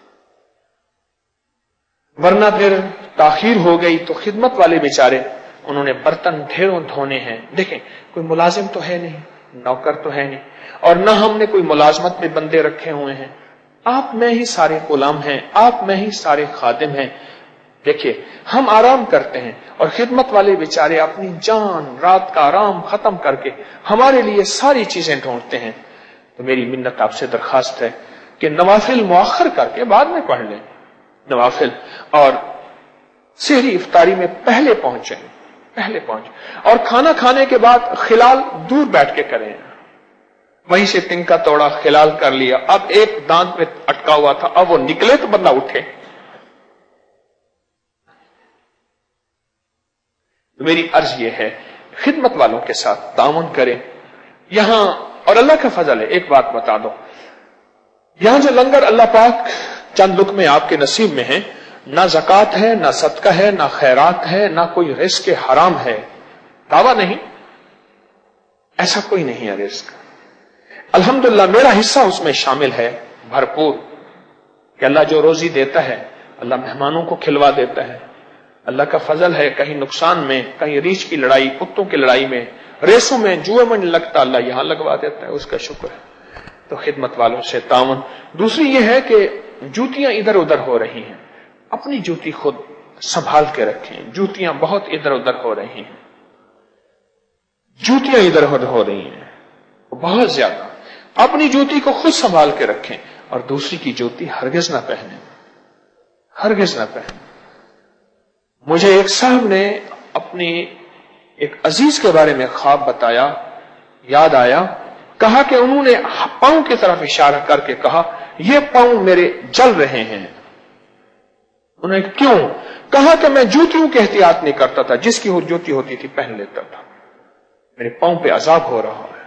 ورنہ پھر تاخیر ہو گئی تو خدمت والے بیچارے, انہوں نے برتن ڈھیروں دھونے ہیں. دیکھیں, کوئی ملازم تو ہے نہیں, نوکر تو ہے نہیں, اور نہ ہم نے کوئی ملازمت میں بندے رکھے ہوئے ہیں. آپ میں ہی سارے غلام ہیں, آپ میں ہی سارے خادم ہیں. دیکھیے, ہم آرام کرتے ہیں اور خدمت والے بیچارے اپنی جان رات کا آرام ختم کر کے ہمارے لیے ساری چیزیں ڈھونڈتے ہیں. تو میری منت آپ سے درخواست ہے کہ نوافل مؤخر کر کے بعد میں پڑھ لیں نوافل, اور سحری افطاری میں پہلے پہنچیں, اور کھانا کھانے کے بعد خلال دور بیٹھ کے کریں. وہیں سے تنکا توڑا, خلال کر لیا, اب ایک دانت میں اٹکا ہوا تھا, اب وہ نکلے تو بندہ اٹھے. میری عرض یہ ہے, خدمت والوں کے ساتھ تعاون کریں یہاں. اور اللہ کا فضل ہے, ایک بات بتا دو, یہاں جو لنگر اللہ پاک چند لقمے آپ کے نصیب میں ہیں, نہ زکوٰۃ ہے, نہ صدقہ ہے, نہ خیرات ہے, نہ کوئی رزق حرام ہے. دعویٰ نہیں, ایسا کوئی نہیں ہے رزق. الحمدللہ میرا حصہ اس میں شامل ہے بھرپور, کہ اللہ جو روزی دیتا ہے اللہ مہمانوں کو کھلوا دیتا ہے. اللہ کا فضل ہے, کہیں نقصان میں, کہیں ریچھ کی لڑائی, کتوں کی لڑائی میں, ریسوں میں, جوئے میں لگتا, اللہ یہاں لگوا دیتا ہے, اس کا شکر ہے. تو خدمت والوں سے تعاون. دوسری یہ ہے کہ جوتیاں ادھر ادھر ہو رہی ہیں, اپنی جوتی خود سنبھال کے رکھیں. جوتیاں بہت ادھر ادھر ہو رہی ہیں, جوتیاں ادھر ادھر ہو رہی ہیں بہت زیادہ. اپنی جوتی کو خود سنبھال کے رکھیں, اور دوسری کی جوتی ہرگز نہ پہنیں, ہرگز نہ پہنیں. مجھے ایک صاحب نے اپنی ایک عزیز کے بارے میں خواب بتایا, یاد آیا, کہا کہ انہوں نے پاؤں کی طرف اشارہ کر کے کہا یہ پاؤں میرے جل رہے ہیں. انہوں نے کیوں کہا کہ میں جوتیوں کی احتیاط نہیں کرتا تھا, جس کی جوتی ہوتی تھی پہن لیتا تھا, میرے پاؤں پہ عذاب ہو رہا ہے.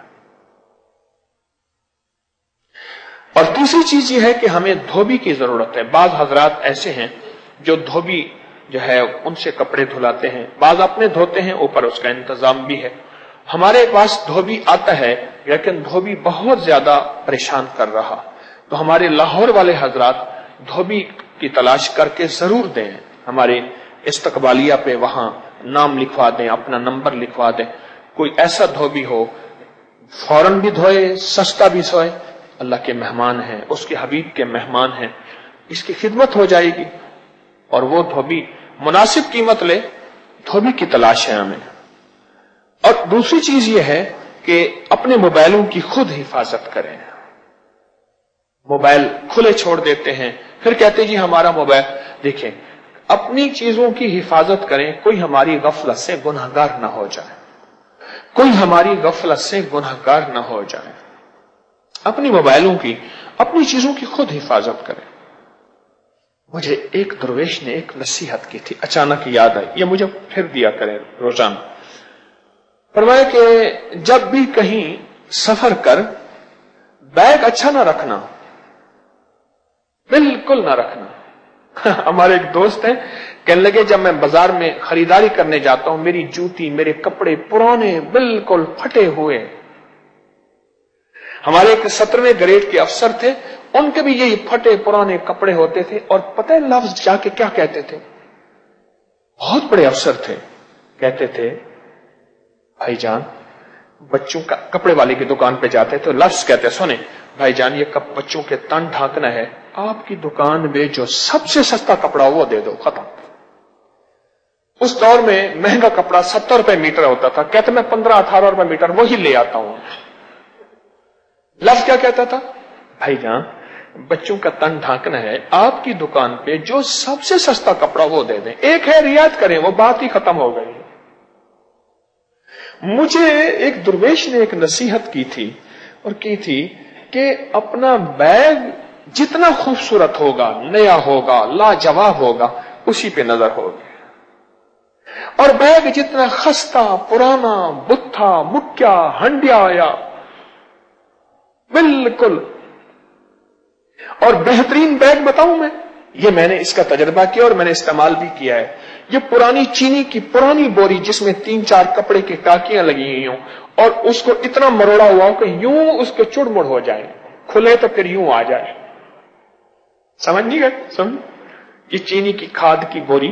اور تیسری چیز یہ ہے کہ ہمیں دھوبی کی ضرورت ہے. بعض حضرات ایسے ہیں جو دھوبی جو ہے ان سے کپڑے دھلاتے ہیں، بعض اپنے دھوتے ہیں، اوپر اس کا انتظام بھی ہے۔ ہمارے پاس دھوبی آتا ہے لیکن دھوبی بہت زیادہ پریشان کر رہا، تو ہمارے لاہور والے حضرات دھوبی کی تلاش کر کے ضرور دیں، ہمارے استقبالیہ پہ وہاں نام لکھوا دیں، اپنا نمبر لکھوا دیں۔ کوئی ایسا دھوبی ہو، فوراً بھی دھوئے، سستا بھی سوئے، اللہ کے مہمان ہیں، اس کے حبیب کے مہمان ہیں، اس کی خدمت ہو جائے گی، اور وہ دھوبی مناسب قیمت لے۔ دھوبی کی تلاش ہے ہمیں۔ اور دوسری چیز یہ ہے کہ اپنے موبائلوں کی خود حفاظت کریں۔ موبائل کھلے چھوڑ دیتے ہیں، پھر کہتے جی ہمارا موبائل۔ دیکھیں، اپنی چیزوں کی حفاظت کریں، کوئی ہماری غفلت سے گنہگار نہ ہو جائے، کوئی ہماری غفلت سے گنہگار نہ ہو جائے۔ اپنی موبائلوں کی، اپنی چیزوں کی خود حفاظت کریں۔ مجھے ایک درویش نے ایک نصیحت کی تھی، اچانک یاد آئی، یہ مجھے پھر دیا کریں روزانہ۔ فرمایا کہ جب بھی کہیں سفر کر، بیگ اچھا نہ رکھنا، بالکل نہ رکھنا۔ ہمارے ایک دوست ہیں، کہنے لگے جب میں بازار میں خریداری کرنے جاتا ہوں، میری جوتی، میرے کپڑے پرانے، بالکل پھٹے ہوئے۔ ہمارے ایک 17ویں گریڈ کے افسر تھے، ان کے بھی یہی پھٹے پرانے کپڑے ہوتے تھے، اور پتہ ہے لفظ جا کے کیا کہتے تھے؟ بہت بڑے افسر تھے، کہتے تھے بھائی جان، بچوں کا کپڑے والے کی دکان پہ جاتے تو لفظ کہتے، سنیں بھائی جان یہ بچوں کے تن ڈھانکنا ہے، آپ کی دکان میں جو سب سے سستا کپڑا وہ دے دو، ختم۔ اس دور میں مہنگا کپڑا 70 روپے میٹر ہوتا تھا، کہتے میں 15-18 روپے میٹر وہی لے آتا ہوں۔ لفظ کیا کہتا تھا؟ بھائی جان بچوں کا تن ڈھانکنا ہے، آپ کی دکان پہ جو سب سے سستا کپڑا وہ دے دیں، ایک ہے رعایت کریں، وہ بات ہی ختم ہو گئی۔ مجھے ایک درویش نے ایک نصیحت کی تھی، اور کی تھی کہ اپنا بیگ جتنا خوبصورت ہوگا، نیا ہوگا، لاجواب ہوگا، اسی پہ نظر ہوگی، اور بیگ جتنا خستہ، پرانا، بتھا، مکیا، ہنڈیا یا بالکل۔ اور بہترین بیگ بتاؤں میں نے اس کا تجربہ کیا اور میں نے استعمال بھی کیا ہے۔ یہ پرانی چینی کی پرانی بوری جس میں 3-4 کپڑے کی ٹاکیاں لگی ہوئی ہوں، اور اس کو اتنا مروڑا ہوا ہو کہ یوں اس کے چڑ مڑ ہو جائے، کھلے تو پھر یوں آ جائے۔ سمجھ نہیں گئے؟ سمجھ؟ یہ چینی کی کھاد کی بوری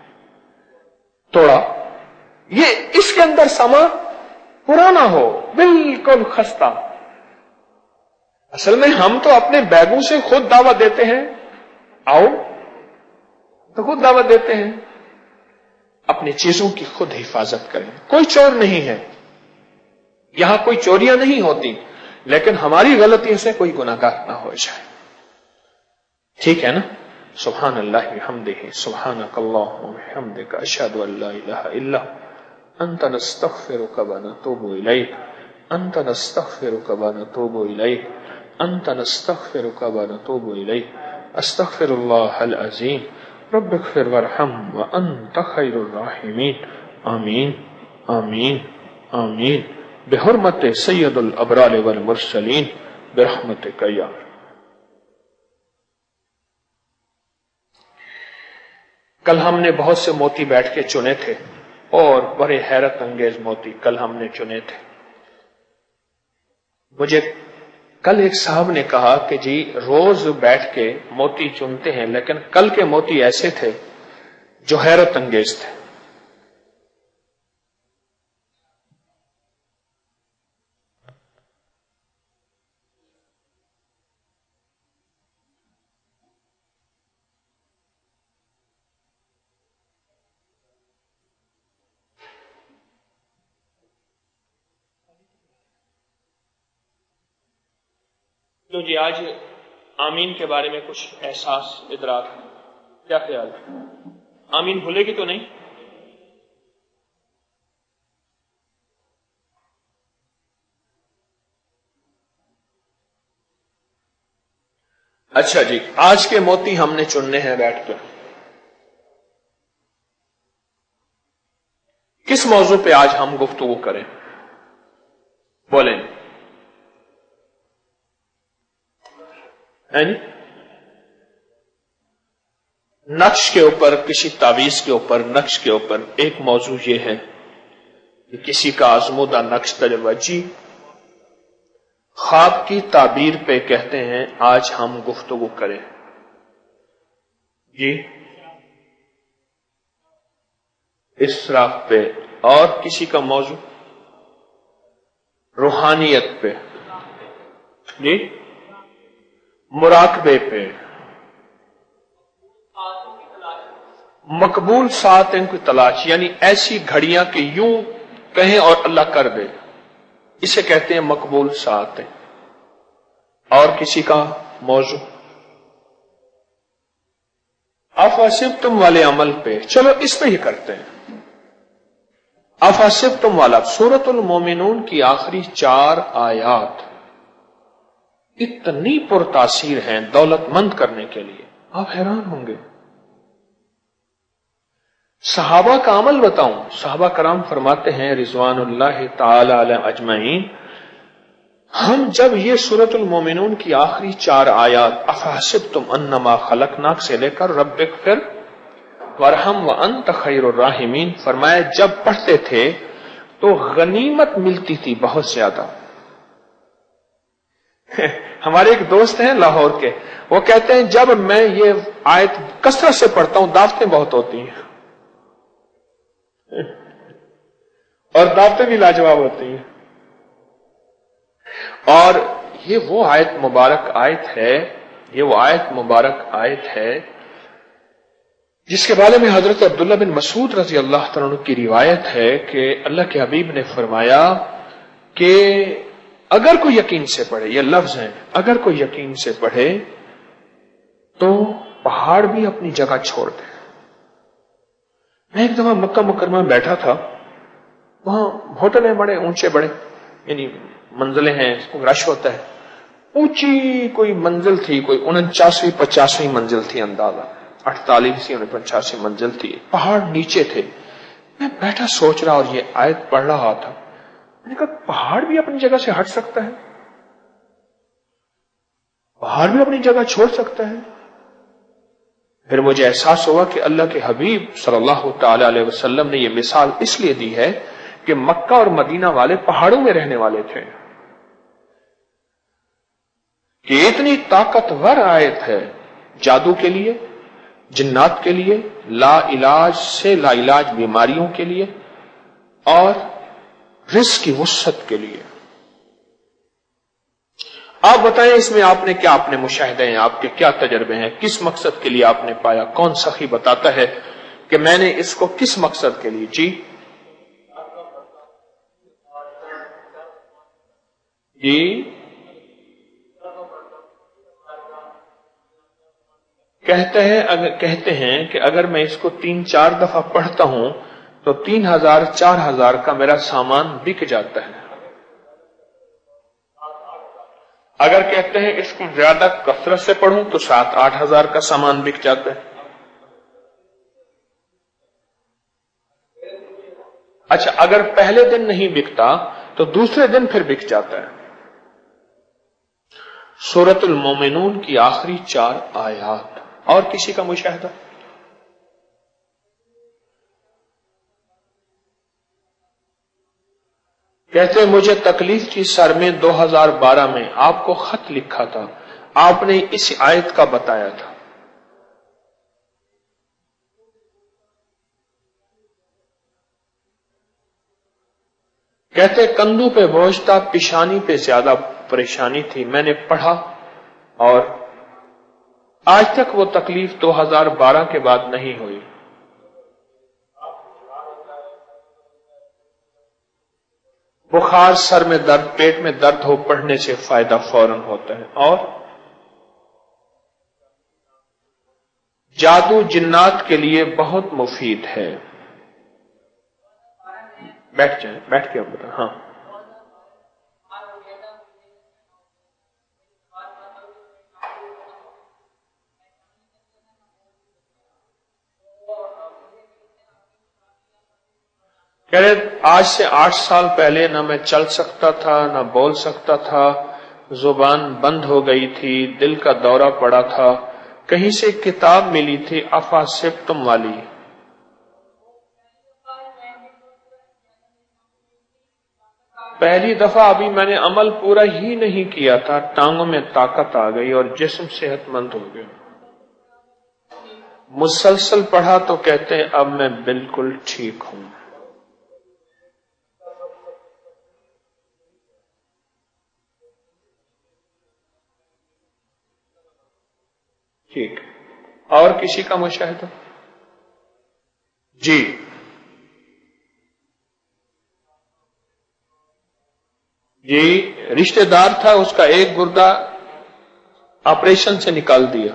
توڑا، یہ اس کے اندر سامان پرانا ہو، بالکل خستہ۔ اصل میں ہم تو اپنے بیگوں سے خود دعوت دیتے ہیں، آؤ تو خود دعوت دیتے ہیں۔ اپنی چیزوں کی خود حفاظت کریں۔ کوئی چور نہیں ہے، یہاں کوئی چوریاں نہیں ہوتی، لیکن ہماری غلطیوں سے کوئی گناہگار نہ ہو جائے، ٹھیک ہے نا؟ سبحان اللہ بحمدہ، سبحانک اللہم وبحمدک، اشہد ان لا الہ الا انت، نستغفرک ونتوب الیک، انت نستغفرک ونتوب الیک، انت نستغفرک ونتوب الیک، استغفر اللہ العظیم، رب اغفر وارحم وانت خیر الراحمین، آمین آمین آمین، بحرمت سید الابرار والمرسلین، برحمتک یا۔ کل ہم نے بہت سے موتی بیٹھ کے چنے تھے، اور بڑے حیرت انگیز موتی کل ہم نے چنے تھے۔ مجھے کل ایک صاحب نے کہا کہ جی روز بیٹھ کے موتی چنتے ہیں، لیکن کل کے موتی ایسے تھے جو حیرت انگیز تھے۔ تو جی آج آمین کے بارے میں کچھ احساس، ادراک، کیا خیال ہے؟ آمین بھولے گی تو نہیں؟ اچھا جی، آج کے موتی ہم نے چننے ہیں بیٹھ کر۔ کس موضوع پہ آج ہم گفتگو کریں؟ بولیں۔ نقش کے اوپر، کسی تعویذ کے اوپر، نقش کے اوپر ایک موضوع یہ ہے کہ کسی کا آزمودہ نقش تجویزی خواب کی تعبیر پہ کہتے ہیں آج ہم گفتگو کریں جی اسراف پہ، اور کسی کا موضوع روحانیت پہ جی، مراقبے پہ، مقبول ساعتیں کی تلاش، یعنی ایسی گھڑیاں کہ یوں کہیں اور اللہ کر دے، اسے کہتے ہیں مقبول ساعتیں۔ اور کسی کا موضوع افحسبتم والے عمل پہ، چلو اس پہ ہی کرتے ہیں۔ افحسبتم والا سورۃ المومنون کی آخری 4 آیات اتنی پرتاثیر ہیں دولت مند کرنے کے لیے، آپ حیران ہوں گے۔ صحابہ کا عمل بتاؤں، صحابہ کرام فرماتے ہیں رضوان اللہ تعالی علیہ اجمعین، ہم جب یہ سورۃ المومنون کی آخری 4 آیات افحسبتم انما خلقناک سے لے کر رب اغفر وارحم وانت خیر الراحمین فرمایا، جب پڑھتے تھے تو غنیمت ملتی تھی بہت زیادہ۔ ہمارے ایک دوست ہیں لاہور کے، وہ کہتے ہیں جب میں یہ آیت کثرت سے پڑھتا ہوں دعوتیں بہت ہوتی ہیں، اور دعوتیں بھی لاجواب ہوتی ہیں۔ اور یہ وہ آیت مبارک آیت ہے جس کے بارے میں حضرت عبداللہ بن مسعود رضی اللہ تعالیٰ عنہ کی روایت ہے کہ اللہ کے حبیب نے فرمایا کہ اگر کوئی یقین سے پڑھے، یہ لفظ ہیں، اگر کوئی یقین سے پڑھے تو پہاڑ بھی اپنی جگہ چھوڑ دے۔ میں ایک دفعہ مکہ مکرمہ میں بیٹھا تھا، وہاں ہوٹل ہیں بڑے اونچے بڑے، یعنی منزلیں ہیں، رش ہوتا ہے، اونچی کوئی منزل تھی، کوئی 49ویں 50ویں منزل تھی، اندازہ 48 یا 85 منزل تھی، پہاڑ نیچے تھے۔ میں بیٹھا سوچ رہا اور یہ آیت پڑھ رہا تھا، میں نے کہا پہاڑ بھی اپنی جگہ سے ہٹ سکتا ہے، پہاڑ بھی اپنی جگہ چھوڑ سکتا ہے۔ پھر مجھے احساس ہوا کہ اللہ کے حبیب صلی اللہ تعالی علیہ وسلم نے یہ مثال اس لیے دی ہے کہ مکہ اور مدینہ والے پہاڑوں میں رہنے والے تھے، کہ اتنی طاقتور آیت ہے جادو کے لیے، جنات کے لیے، لا علاج سے لا علاج بیماریوں کے لیے، اور رزق کی وسعت کے لیے۔ آپ بتائیں اس میں آپ نے کیا اپنے مشاہدے ہیں، آپ کے کیا تجربے ہیں، کس مقصد کے لیے آپ نے پایا؟ کون سخی بتاتا ہے کہ میں نے اس کو کس مقصد کے لیے؟ جی کہتے ہیں کہ اگر میں اس کو 3-4 دفعہ پڑھتا ہوں تو 3000-4000 کا میرا سامان بک جاتا ہے۔ اگر کہتے ہیں اس کو زیادہ کثرت سے پڑھوں تو 7-8 ہزار کا سامان بک جاتا ہے۔ اچھا، اگر پہلے دن نہیں بکتا تو دوسرے دن پھر بک جاتا ہے۔ سورۃ المومنون کی آخری 4 آیات۔ اور کسی کا مشاہدہ؟ کہتے ہیں مجھے تکلیف تھی سر میں 2012 میں، آپ کو خط لکھا تھا، آپ نے اس آیت کا بتایا تھا۔ کہتے کندھوں پہ بوجھ تھا، پیشانی پہ زیادہ پریشانی تھی، میں نے پڑھا اور آج تک وہ تکلیف 2012 کے بعد نہیں ہوئی۔ بخار، سر میں درد، پیٹ میں درد ہو، پڑھنے سے فائدہ فوراً ہوتا ہے۔ اور جادو جنات کے لیے بہت مفید ہے۔ بیٹھ جائیں، بیٹھ کے بتا۔ ہاں کہہ رہے آج سے 8 سال پہلے نہ میں چل سکتا تھا، نہ بول سکتا تھا، زبان بند ہو گئی تھی، دل کا دورہ پڑا تھا، کہیں سے کتاب ملی تھی افاسبتم والی، پہلی دفعہ ابھی میں نے عمل پورا ہی نہیں کیا تھا، ٹانگوں میں طاقت آ گئی اور جسم صحت مند ہو گیا۔ مسلسل پڑھا تو کہتے ہیں اب میں بالکل ٹھیک ہوں۔ ٹھیک، اور کسی کا مشاہدہ؟ جی جی، رشتہ دار تھا، اس کا ایک گردہ آپریشن سے نکال دیا۔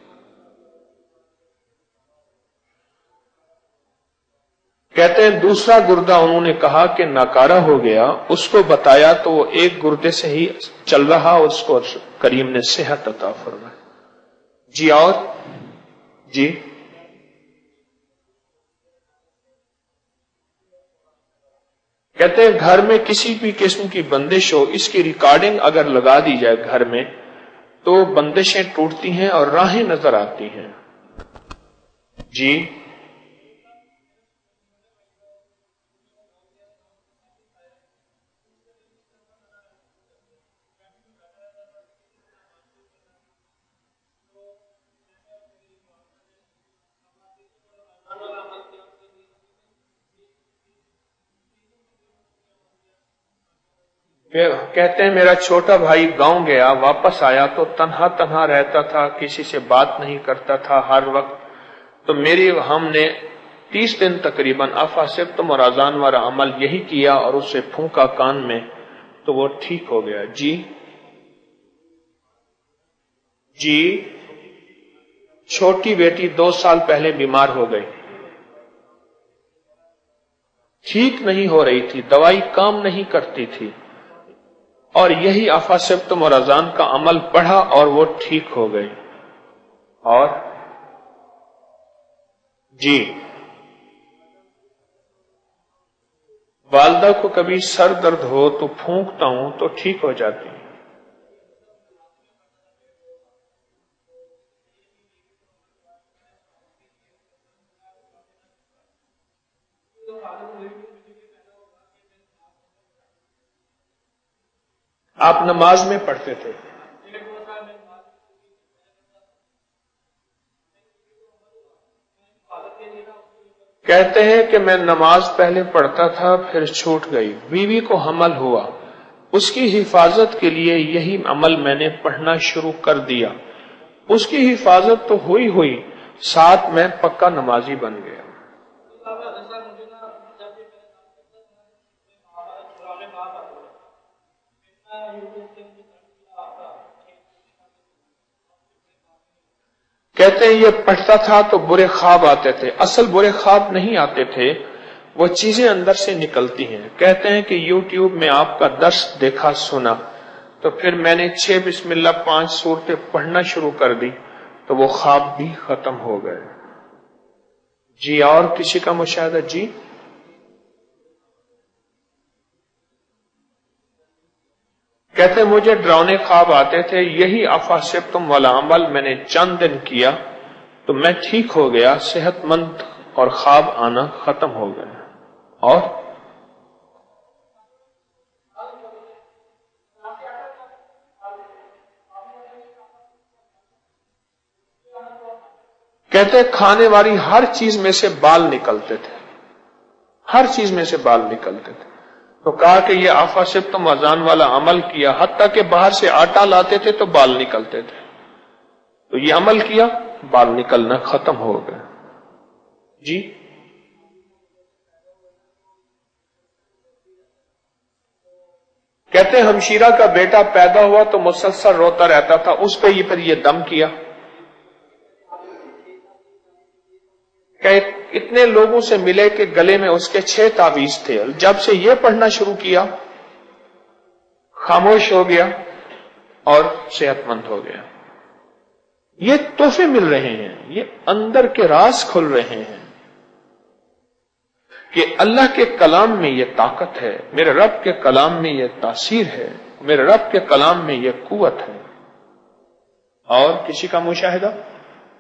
کہتے ہیں دوسرا گردہ انہوں نے کہا کہ ناکارہ ہو گیا، اس کو بتایا تو وہ ایک گردے سے ہی چل رہا، اس کو کریم نے صحت عطا فرمائی۔ جی اور جی کہتے ہیں گھر میں کسی بھی قسم کی بندش ہو، اس کی ریکارڈنگ اگر لگا دی جائے گھر میں تو بندشیں ٹوٹتی ہیں اور راہیں نظر آتی ہیں۔ جی کہتے ہیں میرا چھوٹا بھائی گاؤں گیا، واپس آیا تو تنہا تنہا رہتا تھا، کسی سے بات نہیں کرتا تھا ہر وقت، تو ہم نے 30 دن تقریباً افاسبتم اور اذان والا عمل یہی کیا اور اسے پھونکا کان میں تو وہ ٹھیک ہو گیا۔ جی جی، چھوٹی بیٹی 2 سال پہلے بیمار ہو گئی، ٹھیک نہیں ہو رہی تھی، دوائی کام نہیں کرتی تھی، اور یہی افاسبتم اور اذان کا عمل پڑھا اور وہ ٹھیک ہو گئی۔ اور جی والدہ کو کبھی سر درد ہو تو پھونکتا ہوں تو ٹھیک ہو جاتی ہے۔ آپ نماز میں پڑھتے تھے؟ کہتے ہیں کہ میں نماز پہلے پڑھتا تھا پھر چھوٹ گئی، بیوی کو حمل ہوا، اس کی حفاظت کے لیے یہی عمل میں نے پڑھنا شروع کر دیا، اس کی حفاظت تو ہوئی ساتھ میں پکا نمازی بن گیا۔ کہتے ہیں یہ پڑھتا تھا تو برے خواب آتے تھے، اصل برے خواب نہیں آتے تھے، وہ چیزیں اندر سے نکلتی ہیں۔ کہتے ہیں کہ یوٹیوب میں آپ کا درس دیکھا سنا تو پھر میں نے 6 بسم اللہ 5 سورتیں پڑھنا شروع کر دی تو وہ خواب بھی ختم ہو گئے۔ جی اور کسی کا مشاہدہ؟ جی کہتے ہیں مجھے ڈراؤنے خواب آتے تھے، یہی افاسبتم والا عمل میں نے چند دن کیا تو میں ٹھیک ہو گیا، صحت مند اور خواب آنا ختم ہو گئے۔ اور کہتے ہیں کھانے والی ہر چیز میں سے بال نکلتے تھے، ہر چیز میں سے بال نکلتے تھے، تو کہا کہ یہ افاسبتم اذان والا عمل کیا، حتیٰ کہ باہر سے آٹا لاتے تھے تو بال نکلتے تھے، تو یہ عمل کیا، بال نکلنا ختم ہو گئے۔ جی کہتے ہیں ہمشیرہ کا بیٹا پیدا ہوا تو مسلسل روتا رہتا تھا، اس پہ پھر یہ دم کیا کہ اتنے لوگوں سے ملے کہ گلے میں اس کے 6 تعویذ تھے، جب سے یہ پڑھنا شروع کیا خاموش ہو گیا اور صحت مند ہو گیا۔ یہ تحفے مل رہے ہیں، یہ اندر کے راز کھل رہے ہیں کہ اللہ کے کلام میں یہ طاقت ہے، میرے رب کے کلام میں یہ تاثیر ہے، میرے رب کے کلام میں یہ قوت ہے۔ اور کسی کا مشاہدہ؟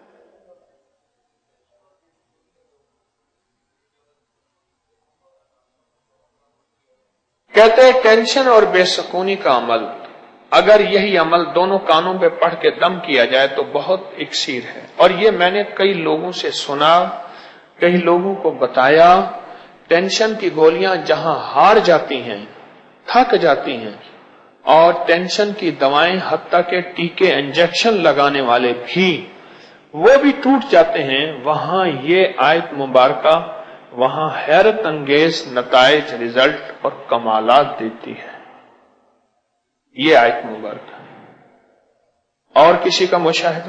کہتے ہیں ٹینشن اور بے سکونی کا عمل، اگر یہی عمل دونوں کانوں پہ پڑھ کے دم کیا جائے تو بہت اکسیر ہے. اور یہ میں نے کئی لوگوں سے سنا، کئی لوگوں کو بتایا. ٹینشن کی گولیاں جہاں ہار جاتی ہیں، تھک جاتی ہیں، اور ٹینشن کی دوائیں حتیٰ کہ ٹیکے انجیکشن لگانے والے بھی وہ بھی ٹوٹ جاتے ہیں، وہاں یہ آیت مبارکہ وہاں حیرت انگیز نتائج، رزلٹ اور کمالات دیتی ہے. یہ آیت مبارکہ. اور کسی کا مشاہدہ؟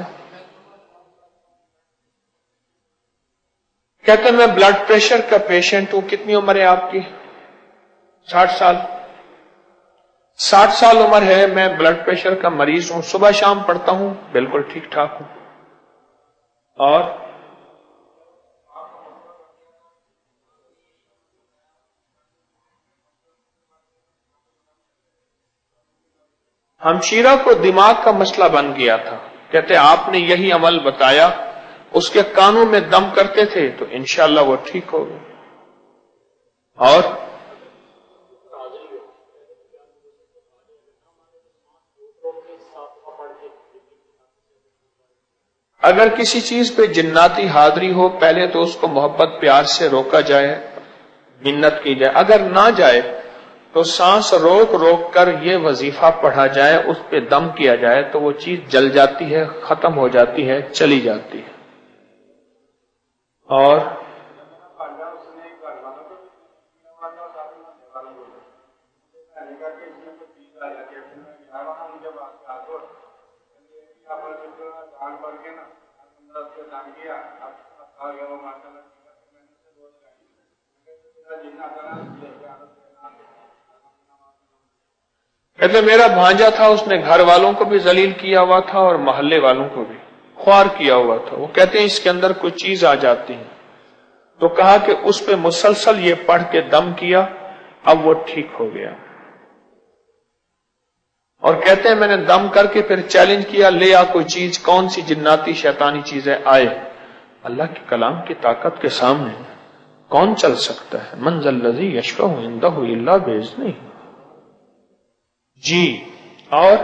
کہتے ہیں میں بلڈ پریشر کا پیشنٹ ہوں. کتنی عمر ہے آپ کی؟ 60 سال. 60 سال عمر ہے، میں بلڈ پریشر کا مریض ہوں، صبح شام پڑھتا ہوں، بالکل ٹھیک ٹھاک ہوں. اور ہمشیرہ کو دماغ کا مسئلہ بن گیا تھا. کہتے آپ نے یہی عمل بتایا، اس کے کانوں میں دم کرتے تھے تو انشاءاللہ وہ ٹھیک ہو گئے. اور اگر کسی چیز پہ جناتی حاضری ہو، پہلے تو اس کو محبت پیار سے روکا جائے، منت کی جائے. اگر نہ جائے تو سانس روک روک کر یہ وظیفہ پڑھا جائے، اس پہ دم کیا جائے تو وہ چیز جل جاتی ہے، ختم ہو جاتی ہے، چلی جاتی ہے. اور کہتے میرا بھانجا تھا، اس نے گھر والوں کو بھی ذلیل کیا ہوا تھا اور محلے والوں کو بھی خوار کیا ہوا تھا. وہ کہتے ہیں اس کے اندر کوئی چیز آ جاتی ہے، تو کہا کہ اس پہ مسلسل یہ پڑھ کے دم کیا، اب وہ ٹھیک ہو گیا. اور کہتے ہیں میں نے دم کر کے پھر چیلنج کیا، لے آ کوئی چیز، کون سی جناتی شیطانی چیزیں آئے. اللہ کے کلام کی طاقت کے سامنے کون چل سکتا ہے؟ من ذا الذی یشفع عندہ الا باذنہ. جی. اور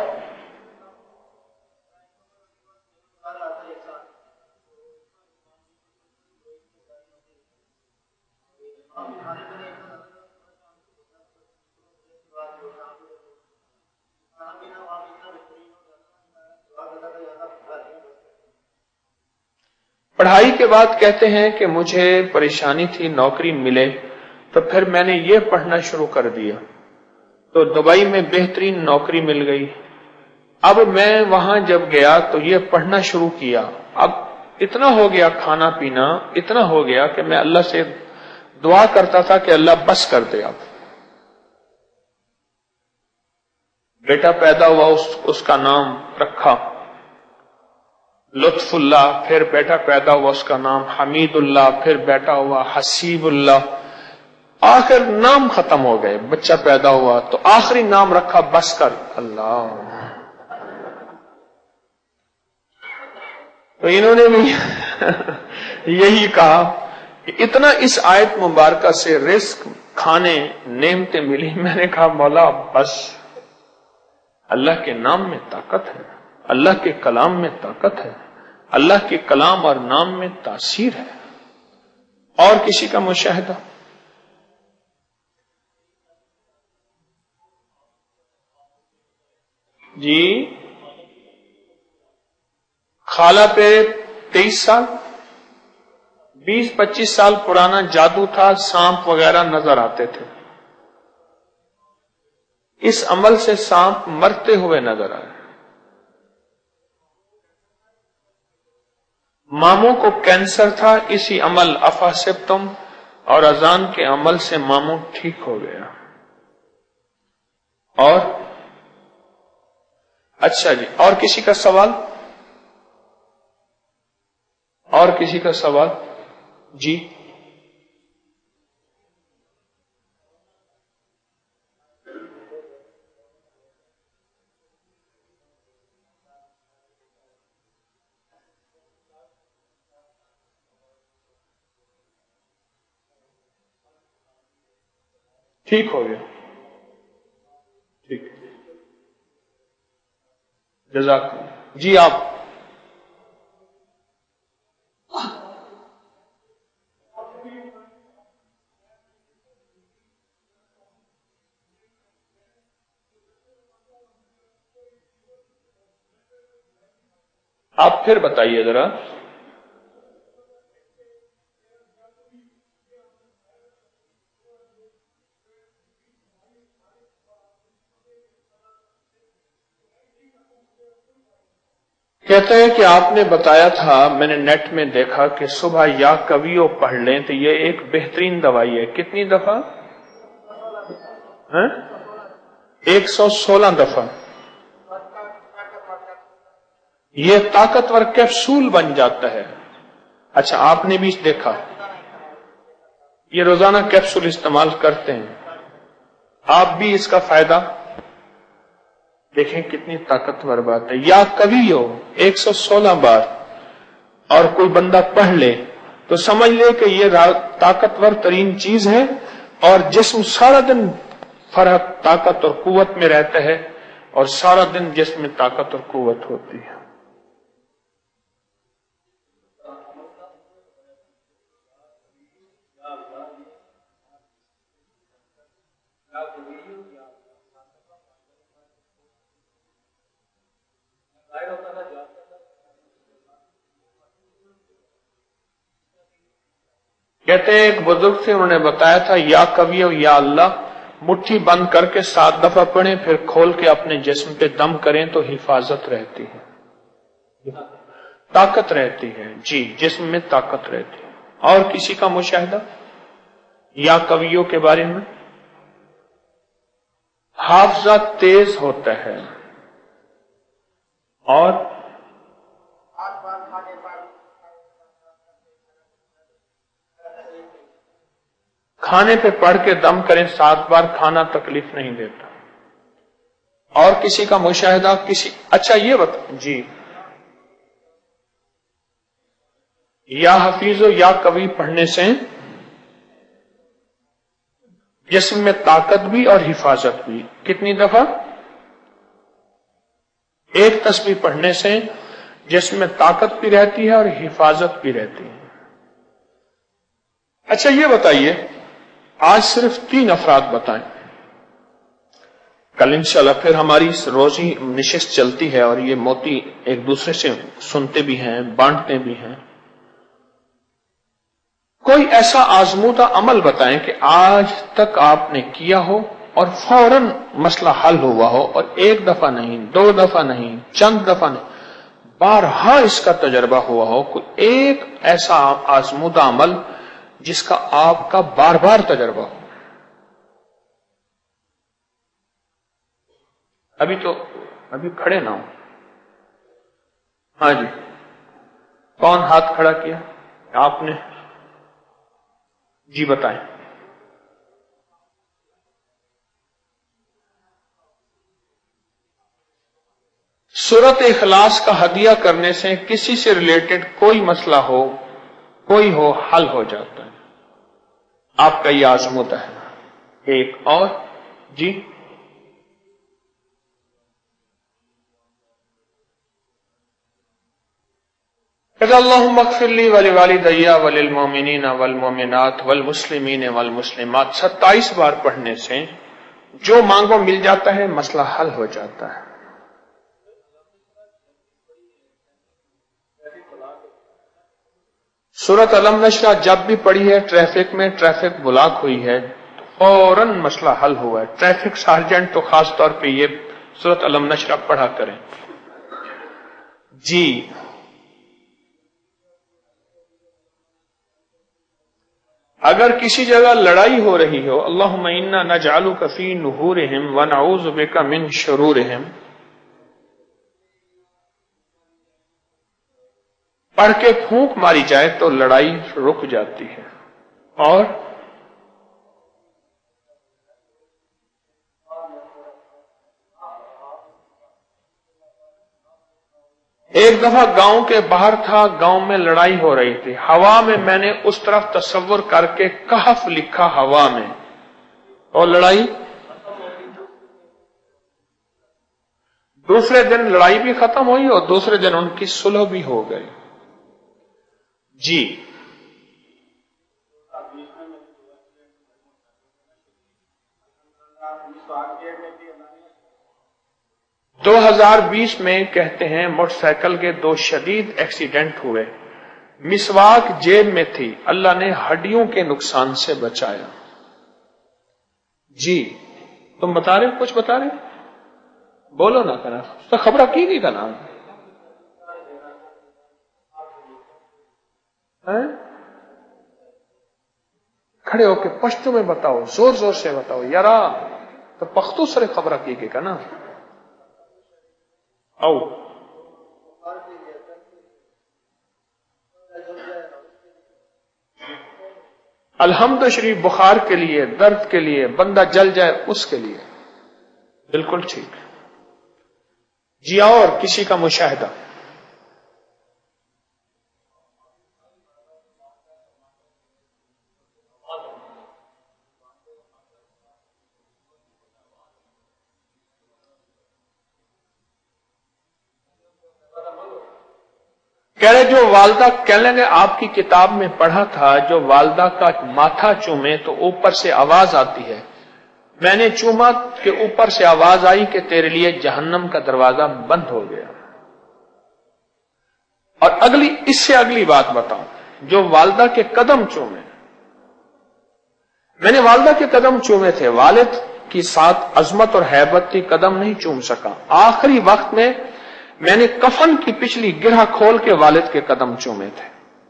پڑھائی کے بعد کہتے ہیں کہ مجھے پریشانی تھی نوکری ملے، تو پھر میں نے یہ پڑھنا شروع کر دیا تو دبئی میں بہترین نوکری مل گئی. اب میں وہاں جب گیا تو یہ پڑھنا شروع کیا. اب اتنا ہو گیا، کھانا پینا اتنا ہو گیا کہ میں اللہ سے دعا کرتا تھا کہ اللہ بس کر دے. اب بیٹا پیدا ہوا، اس کا نام رکھا لطف اللہ. پھر بیٹا پیدا ہوا، اس کا نام حمید اللہ. پھر بیٹا ہوا حسیب اللہ. آخر نام ختم ہو گئے. بچہ پیدا ہوا تو آخری نام رکھا بس کر اللہ. تو انہوں نے بھی یہی کہا کہ اتنا اس آیت مبارکہ سے رزق، کھانے، نعمتیں ملی. میں نے کہا مولا بس، اللہ کے نام میں طاقت ہے، اللہ کے کلام میں طاقت ہے، اللہ کے کلام اور نام میں تاثیر ہے. اور کسی کا مشاہدہ؟ جی. خالہ پہ 23 سال، 20-25 سال پرانا جادو تھا، سانپ وغیرہ نظر آتے تھے. اس عمل سے سانپ مرتے ہوئے نظر آئے. ماموں کو کینسر تھا، اسی عمل افاسبتم اور اذان کے عمل سے ماموں ٹھیک ہو گیا. اور اچھا جی، اور کسی کا سوال؟ اور کسی کا سوال؟ جی. ٹھیک ہو گیا. जज़ाकल्लाह। जी आप। आप फिर बताइए जरा। कहते हैं कि आपने बताया था, मैंने नेट में देखा कि सुबह या कवियों पढ़ लें तो ये एक बेहतरीन दवाई है। कितनी दफा है? 116 दफा। ये ताकतवर कैप्सूल बन जाता है। अच्छा, आपने भी देखा, ये रोजाना कैप्सूल इस्तेमाल करते हैं, आप भी इसका फायदा देखें। कितनी ताकतवर बात है। या कवियो 116 बार और कोई बंदा पढ़ ले तो समझ ले कि ये ताकतवर तरीन चीज है, और जिस्म सारा दिन फर्क ताकत और कुव्वत में रहता है, और सारा दिन जिस्म में ताकत और कुव्वत होती है। कहते हैं एक बुजुर्ग से उन्होंने बताया था, या कवियो या अल्लाह मुट्ठी बंद करके 7 दफा पढ़ें, फिर खोल के अपने जिस्म पे दम करें तो हिफाजत रहती है, ताकत रहती है। जी, जिस्म में ताकत रहती है। और किसी का मुशाहिदा या कवियों के बारे में? हाफजा तेज होता है, और खाने पे पढ़ के दम करें 7 बार, खाना तकलीफ नहीं देता। और किसी का मुशाहिदा? किसी? अच्छा ये बता जी। या हफीजो या कवि पढ़ने से जिस्म में ताकत भी और हिफाजत भी। कितनी दफा? एक तस्बीह पढ़ने से जिस्म में ताकत भी रहती है और हिफाजत भी रहती है। अच्छा ये बताइए, आज सिर्फ 3 अफराद बताएं, कल इंशाल्लाह फिर हमारी रोजी निशिस्त चलती है, और ये मोती एक दूसरे से सुनते भी हैं, बांटते भी हैं। कोई ऐसा आजमूदा अमल बताएं कि आज तक आपने किया हो और फौरन मसला हल हुआ हो, और 1 दफा नहीं, 2 दफा नहीं, चंद दफा नहीं, बारहा इसका तजर्बा हुआ हो। कोई एक ऐसा आजमूदा अमल जिसका आपका बार बार तजर्बा हो। अभी खड़े ना हो। हाँ जी, कौन हाथ खड़ा किया? आपने? जी बताएं। सूरत इखलास का हदिया करने से किसी से रिलेटेड कोई मसला हो, कोई हो, हल हो जाता है। आपका यह आजमूदा है। एक और जी। अल्लाहुम्मा अग़फ़िरली व लिवालिदैया व लिलमुमिनीना वल मुमिनात वल मुस्लिमीन वल मुस्लिमात 27 बार पढ़ने से जो मांगो मिल जाता है, मसला हल हो जाता है। सूरत अलम नशरा जब भी पढ़ी है, ट्रैफिक में ट्रैफिक ब्लॉक हुई है, तो फौरन मसला हल हुआ है। ट्रैफिक सार्जेंट तो खास तौर पे ये सूरत अलम नशरा पढ़ा करें। जी, अगर किसी जगह लड़ाई हो रही हो, अल्लाहुम्मा इन्ना नजअलुका फी नुहुरिहिम व नऊज़ु बिका मिन शुरूरिहिम, पढ़ के फूंक मारी जाए तो लड़ाई रुक जाती है। और एक दफा गांव के बाहर था, गांव में लड़ाई हो रही थी। हवा में मैंने उस तरफ तसव्वुर करके कहफ लिखा हवा में, और लड़ाई दूसरे दिन लड़ाई भी खत्म हुई और दूसरे दिन उनकी सुलह भी हो गई। जी 2020 में कहते हैं मोटरसाइकिल के 2 शदीद एक्सीडेंट हुए, मिसवाक जेब में थी, अल्लाह ने हड्डियों के नुकसान से बचाया। जी तुम बता रहे हो, कुछ बता रहे हो? बोलो ना करा तो खबर की नहीं का नाम है? खड़े होके पश्तो में बताओ, जोर जोर से बताओ यारा, तो पख्तू सरे खबर की का ना आओ। अल्हम्दुलिल्लाह शरीफ बुखार के लिए, दर्द के लिए, बंदा जल जाए उसके लिए, बिल्कुल ठीक। जी और किसी का मुशाहिदा? कह रहे जो वालदा, कह लेंगे आपकी किताब में पढ़ा था, जो वालदा का माथा चूमे तो ऊपर से आवाज आती है, मैंने चूमा के ऊपर से आवाज आई कि तेरे लिए जहन्नम का दरवाजा बंद हो गया। और इससे अगली बात बताऊं, जो वालदा के कदम चूमे, मैंने वालदा के कदम चूमे थे, वालिद की साथ अजमत और हैबत थी, कदम नहीं चूम सका। आखिरी वक्त में मैंने कफन की पिछली गिरह खोल के वालिद के कदम चूमे थे।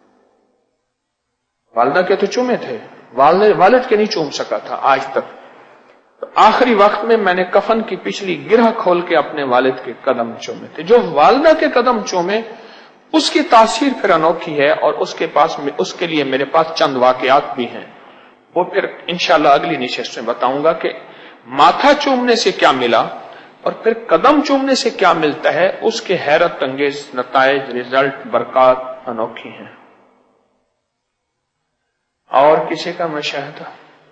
वालदा के तो चूमे थे, वालिद के नहीं चूम सका था आज तक। तो आखिरी वक्त में मैंने कफन की पिछली गिरह खोल के अपने वालिद के कदम चूमे थे। जो वालदा के कदम चूमे उसकी तासीर फिर अनोखी है, और उसके लिए मेरे पास चंद वाकयात भी हैं, वो फिर इंशाल्लाह अगली निशस्त में बताऊंगा कि माथा चूमने से क्या मिला और फिर कदम चूमने से क्या मिलता है। उसके हैरत अंगेज नताइज, रिजल्ट, बरकत अनोखी हैं। और किसी का मुशाहिदा?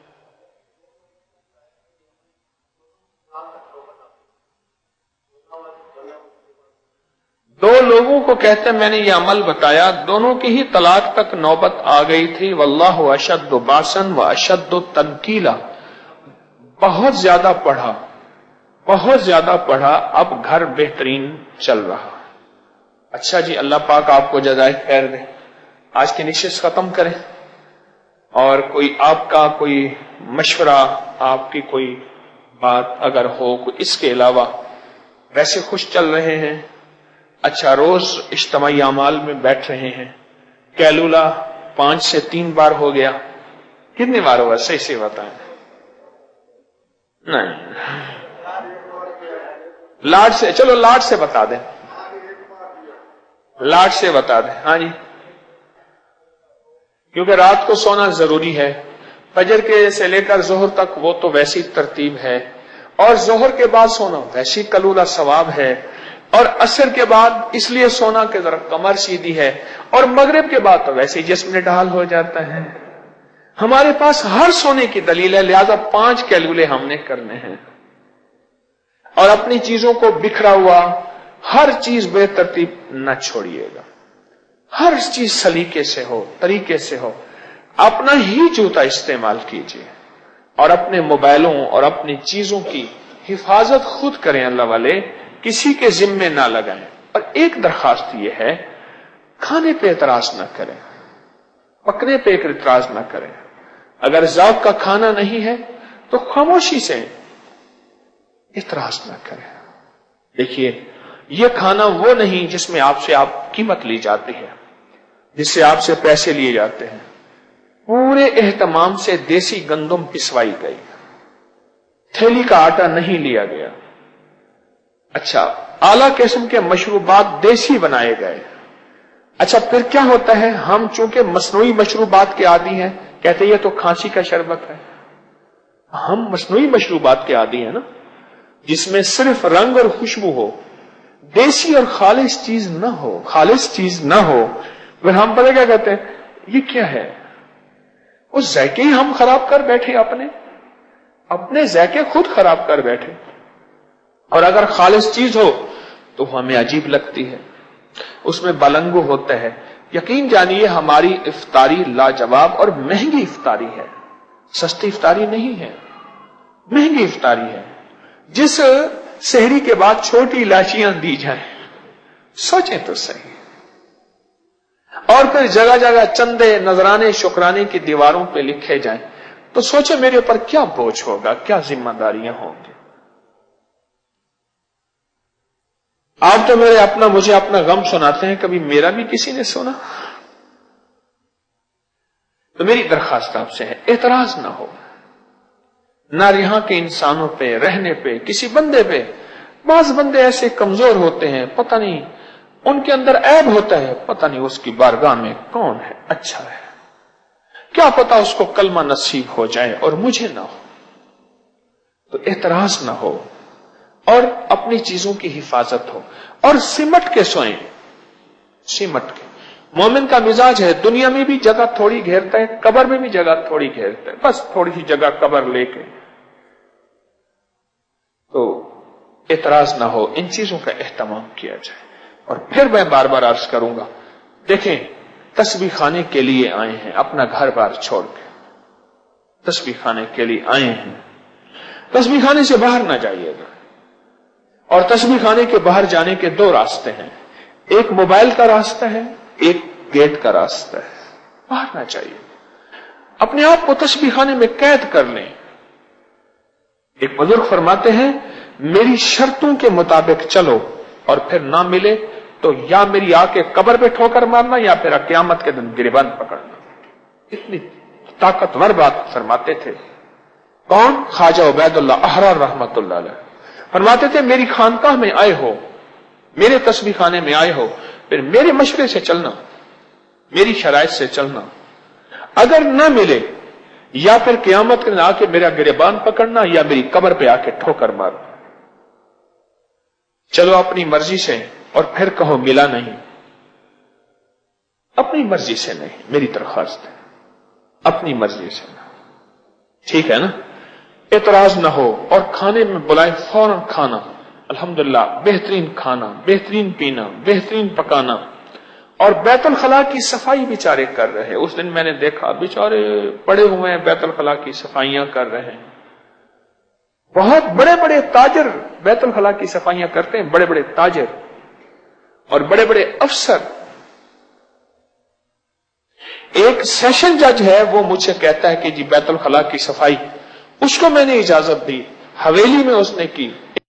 दो लोगों को कहते मैंने ये अमल बताया, दोनों की ही तलाक तक नौबत आ गई थी। वल्लाहु अशद्दु बासन व अशद्दु तनकीला। बहुत ज्यादा पढ़ा, अब घर बेहतरीन चल रहा। अच्छा जी, अल्लाह पाक आपको जज़ाए खैर दे। आज की निशिस्त खत्म करें, और कोई आपका कोई मशवरा, आपकी कोई बात अगर हो, कोई इसके अलावा, वैसे खुश चल रहे हैं, अच्छा रोज इज्तिमाई अमाल में बैठ रहे हैं, कैलूला 5 से 3 बार हो गया, कितनी बार हुआ सही से बताएं? नहीं, लाड से, चलो लाड से बता दें, लाड से बता दें। हाँ जी, क्योंकि रात को सोना जरूरी है। फजर के से लेकर जोहर तक वो तो वैसी तरतीब है, और जोहर के बाद सोना वैसी कलूला सवाब है, और असर के बाद इसलिए सोना के जरा कमर सीधी है, और मगरिब के बाद तो वैसे जिस्म निढाल हो जाता है। हमारे पास हर सोने की दलील है, लिहाजा 5 कैलूले हमने करने हैं। और अपनी चीजों को बिखरा हुआ, हर चीज बेतरतीब न छोड़िएगा, हर चीज सलीके से हो, तरीके से हो। अपना ही जूता इस्तेमाल कीजिए, और अपने मोबाइलों और अपनी चीजों की हिफाजत खुद करें, अल्लाह वाले किसी के जिम्मे ना लगाएं। और एक दरखास्त यह है, खाने पे एतराज न करें, पकने पे एतराज न करें। अगर ज़ौक़ का खाना नहीं है तो खामोशी से इतराज न करें। देखिए, यह खाना वो नहीं जिसमें आपसे आप कीमत ली जाती है, जिससे आपसे पैसे लिए जाते हैं। पूरे एहतमाम से देसी गंदम पिसवाई गई, थैली का आटा नहीं लिया गया। अच्छा, आला किस्म के मशरूबात देसी बनाए गए। अच्छा, फिर क्या होता है, हम चूंकि मसनूई मशरूबात के आदी हैं, कहते ये तो खांसी का शरबत है। हम मसनूई मशरूबात के आदी हैं ना, जिसमें सिर्फ रंग और खुशबू हो, देसी और खालिस चीज न हो, फिर हम पता क्या कहते हैं, ये क्या है? उस ज़ायके ही हम खराब कर बैठे, अपने ज़ायके खुद खराब कर बैठे। और अगर खालिस चीज हो تو ہمیں عجیب لگتی ہے، اس میں بلنگو ہوتا ہے. یقین جانیے ہماری افطاری لاجواب اور مہنگی افطاری ہے، سستی افطاری نہیں ہے، مہنگی افطاری ہے. جس سحری کے بعد چھوٹی الائچیاں دی جائیں، سوچیں تو صحیح، اور پھر جگہ جگہ چندے نذرانے شکرانے کی دیواروں پہ لکھے جائیں، تو سوچیں میرے اوپر کیا بوجھ ہوگا، کیا ذمہ داریاں ہوں گی. آپ تو مجھے اپنا غم سناتے ہیں، کبھی میرا بھی کسی نے سنا؟ تو میری درخواست آپ سے ہے، اعتراض نہ ہو، نہ یہاں کے انسانوں پہ، رہنے پہ، کسی بندے پہ. بعض بندے ایسے کمزور ہوتے ہیں، پتہ نہیں ان کے اندر عیب ہوتا ہے، پتہ نہیں اس کی بارگاہ میں کون ہے اچھا ہے، کیا پتہ اس کو کلمہ نصیب ہو جائے اور مجھے نہ ہو. تو اعتراض نہ ہو اور اپنی چیزوں کی حفاظت ہو، اور سمٹ کے سوئیں، سمٹ کے. مومن کا مزاج ہے، دنیا میں بھی جگہ تھوڑی گھیرتا ہے، قبر میں بھی جگہ تھوڑی گھیرتا ہے، بس تھوڑی سی جگہ قبر لے کے. تو اعتراض نہ ہو، ان چیزوں کا اہتمام کیا جائے. اور پھر میں بار بار عرض کروں گا، دیکھیں تسبیح خانے کے لیے آئے ہیں، اپنا گھر بار چھوڑ کے تسبیح خانے کے لیے آئے ہیں. تسبیح خانے سے باہر نہ جائیے گا. اور تسبیح خانے کے باہر جانے کے دو راستے ہیں، ایک موبائل کا راستہ ہے، ایک گیٹ کا راستہ ہے. باہر نہ جائیے، اپنے آپ کو تسبیح خانے میں قید کر لیں. ایک بزرگ فرماتے ہیں، میری شرطوں کے مطابق چلو، اور پھر نہ ملے تو یا میری آ کے قبر پہ ٹھوکر مارنا یا پھر قیامت کے دن گریبان پکڑنا. اتنی طاقتور بات فرماتے تھے. کون؟ خواجہ عبید اللہ احرار رحمت اللہ علیہ. فرماتے تھے میری خانقاہ میں آئے ہو، میرے تسبیح خانے میں آئے ہو، پھر میرے مشورے سے چلنا، میری شرائط سے چلنا. اگر نہ ملے یا پھر قیامت کے دن آ کے میرا گریبان پکڑنا یا میری قبر پہ آ کے ٹھوکر مارنا. چلو اپنی مرضی سے، اور پھر کہو ملا نہیں. اپنی مرضی سے نہیں، میری درخواست ہے، اپنی مرضی سے نہ. ٹھیک ہے نا؟ اعتراض نہ ہو، اور کھانے میں بلائیں فوراً کھانا. الحمدللہ بہترین کھانا، بہترین پینا، بہترین پکانا. اور بیت الخلاء کی صفائی بیچارے کر رہے ہیں. اس دن میں نے دیکھا بیچارے پڑے ہوئے ہیں، بیت الخلاء کی صفائیاں کر رہے ہیں. بہت بڑے بڑے تاجر بیت الخلاء کی صفائیاں کرتے ہیں، بڑے بڑے تاجر اور بڑے بڑے افسر. ایک سیشن جج ہے، وہ مجھ سے کہتا ہے کہ جی بیت الخلاء کی صفائی اس کو میں نے اجازت دی، حویلی میں اس نے کی.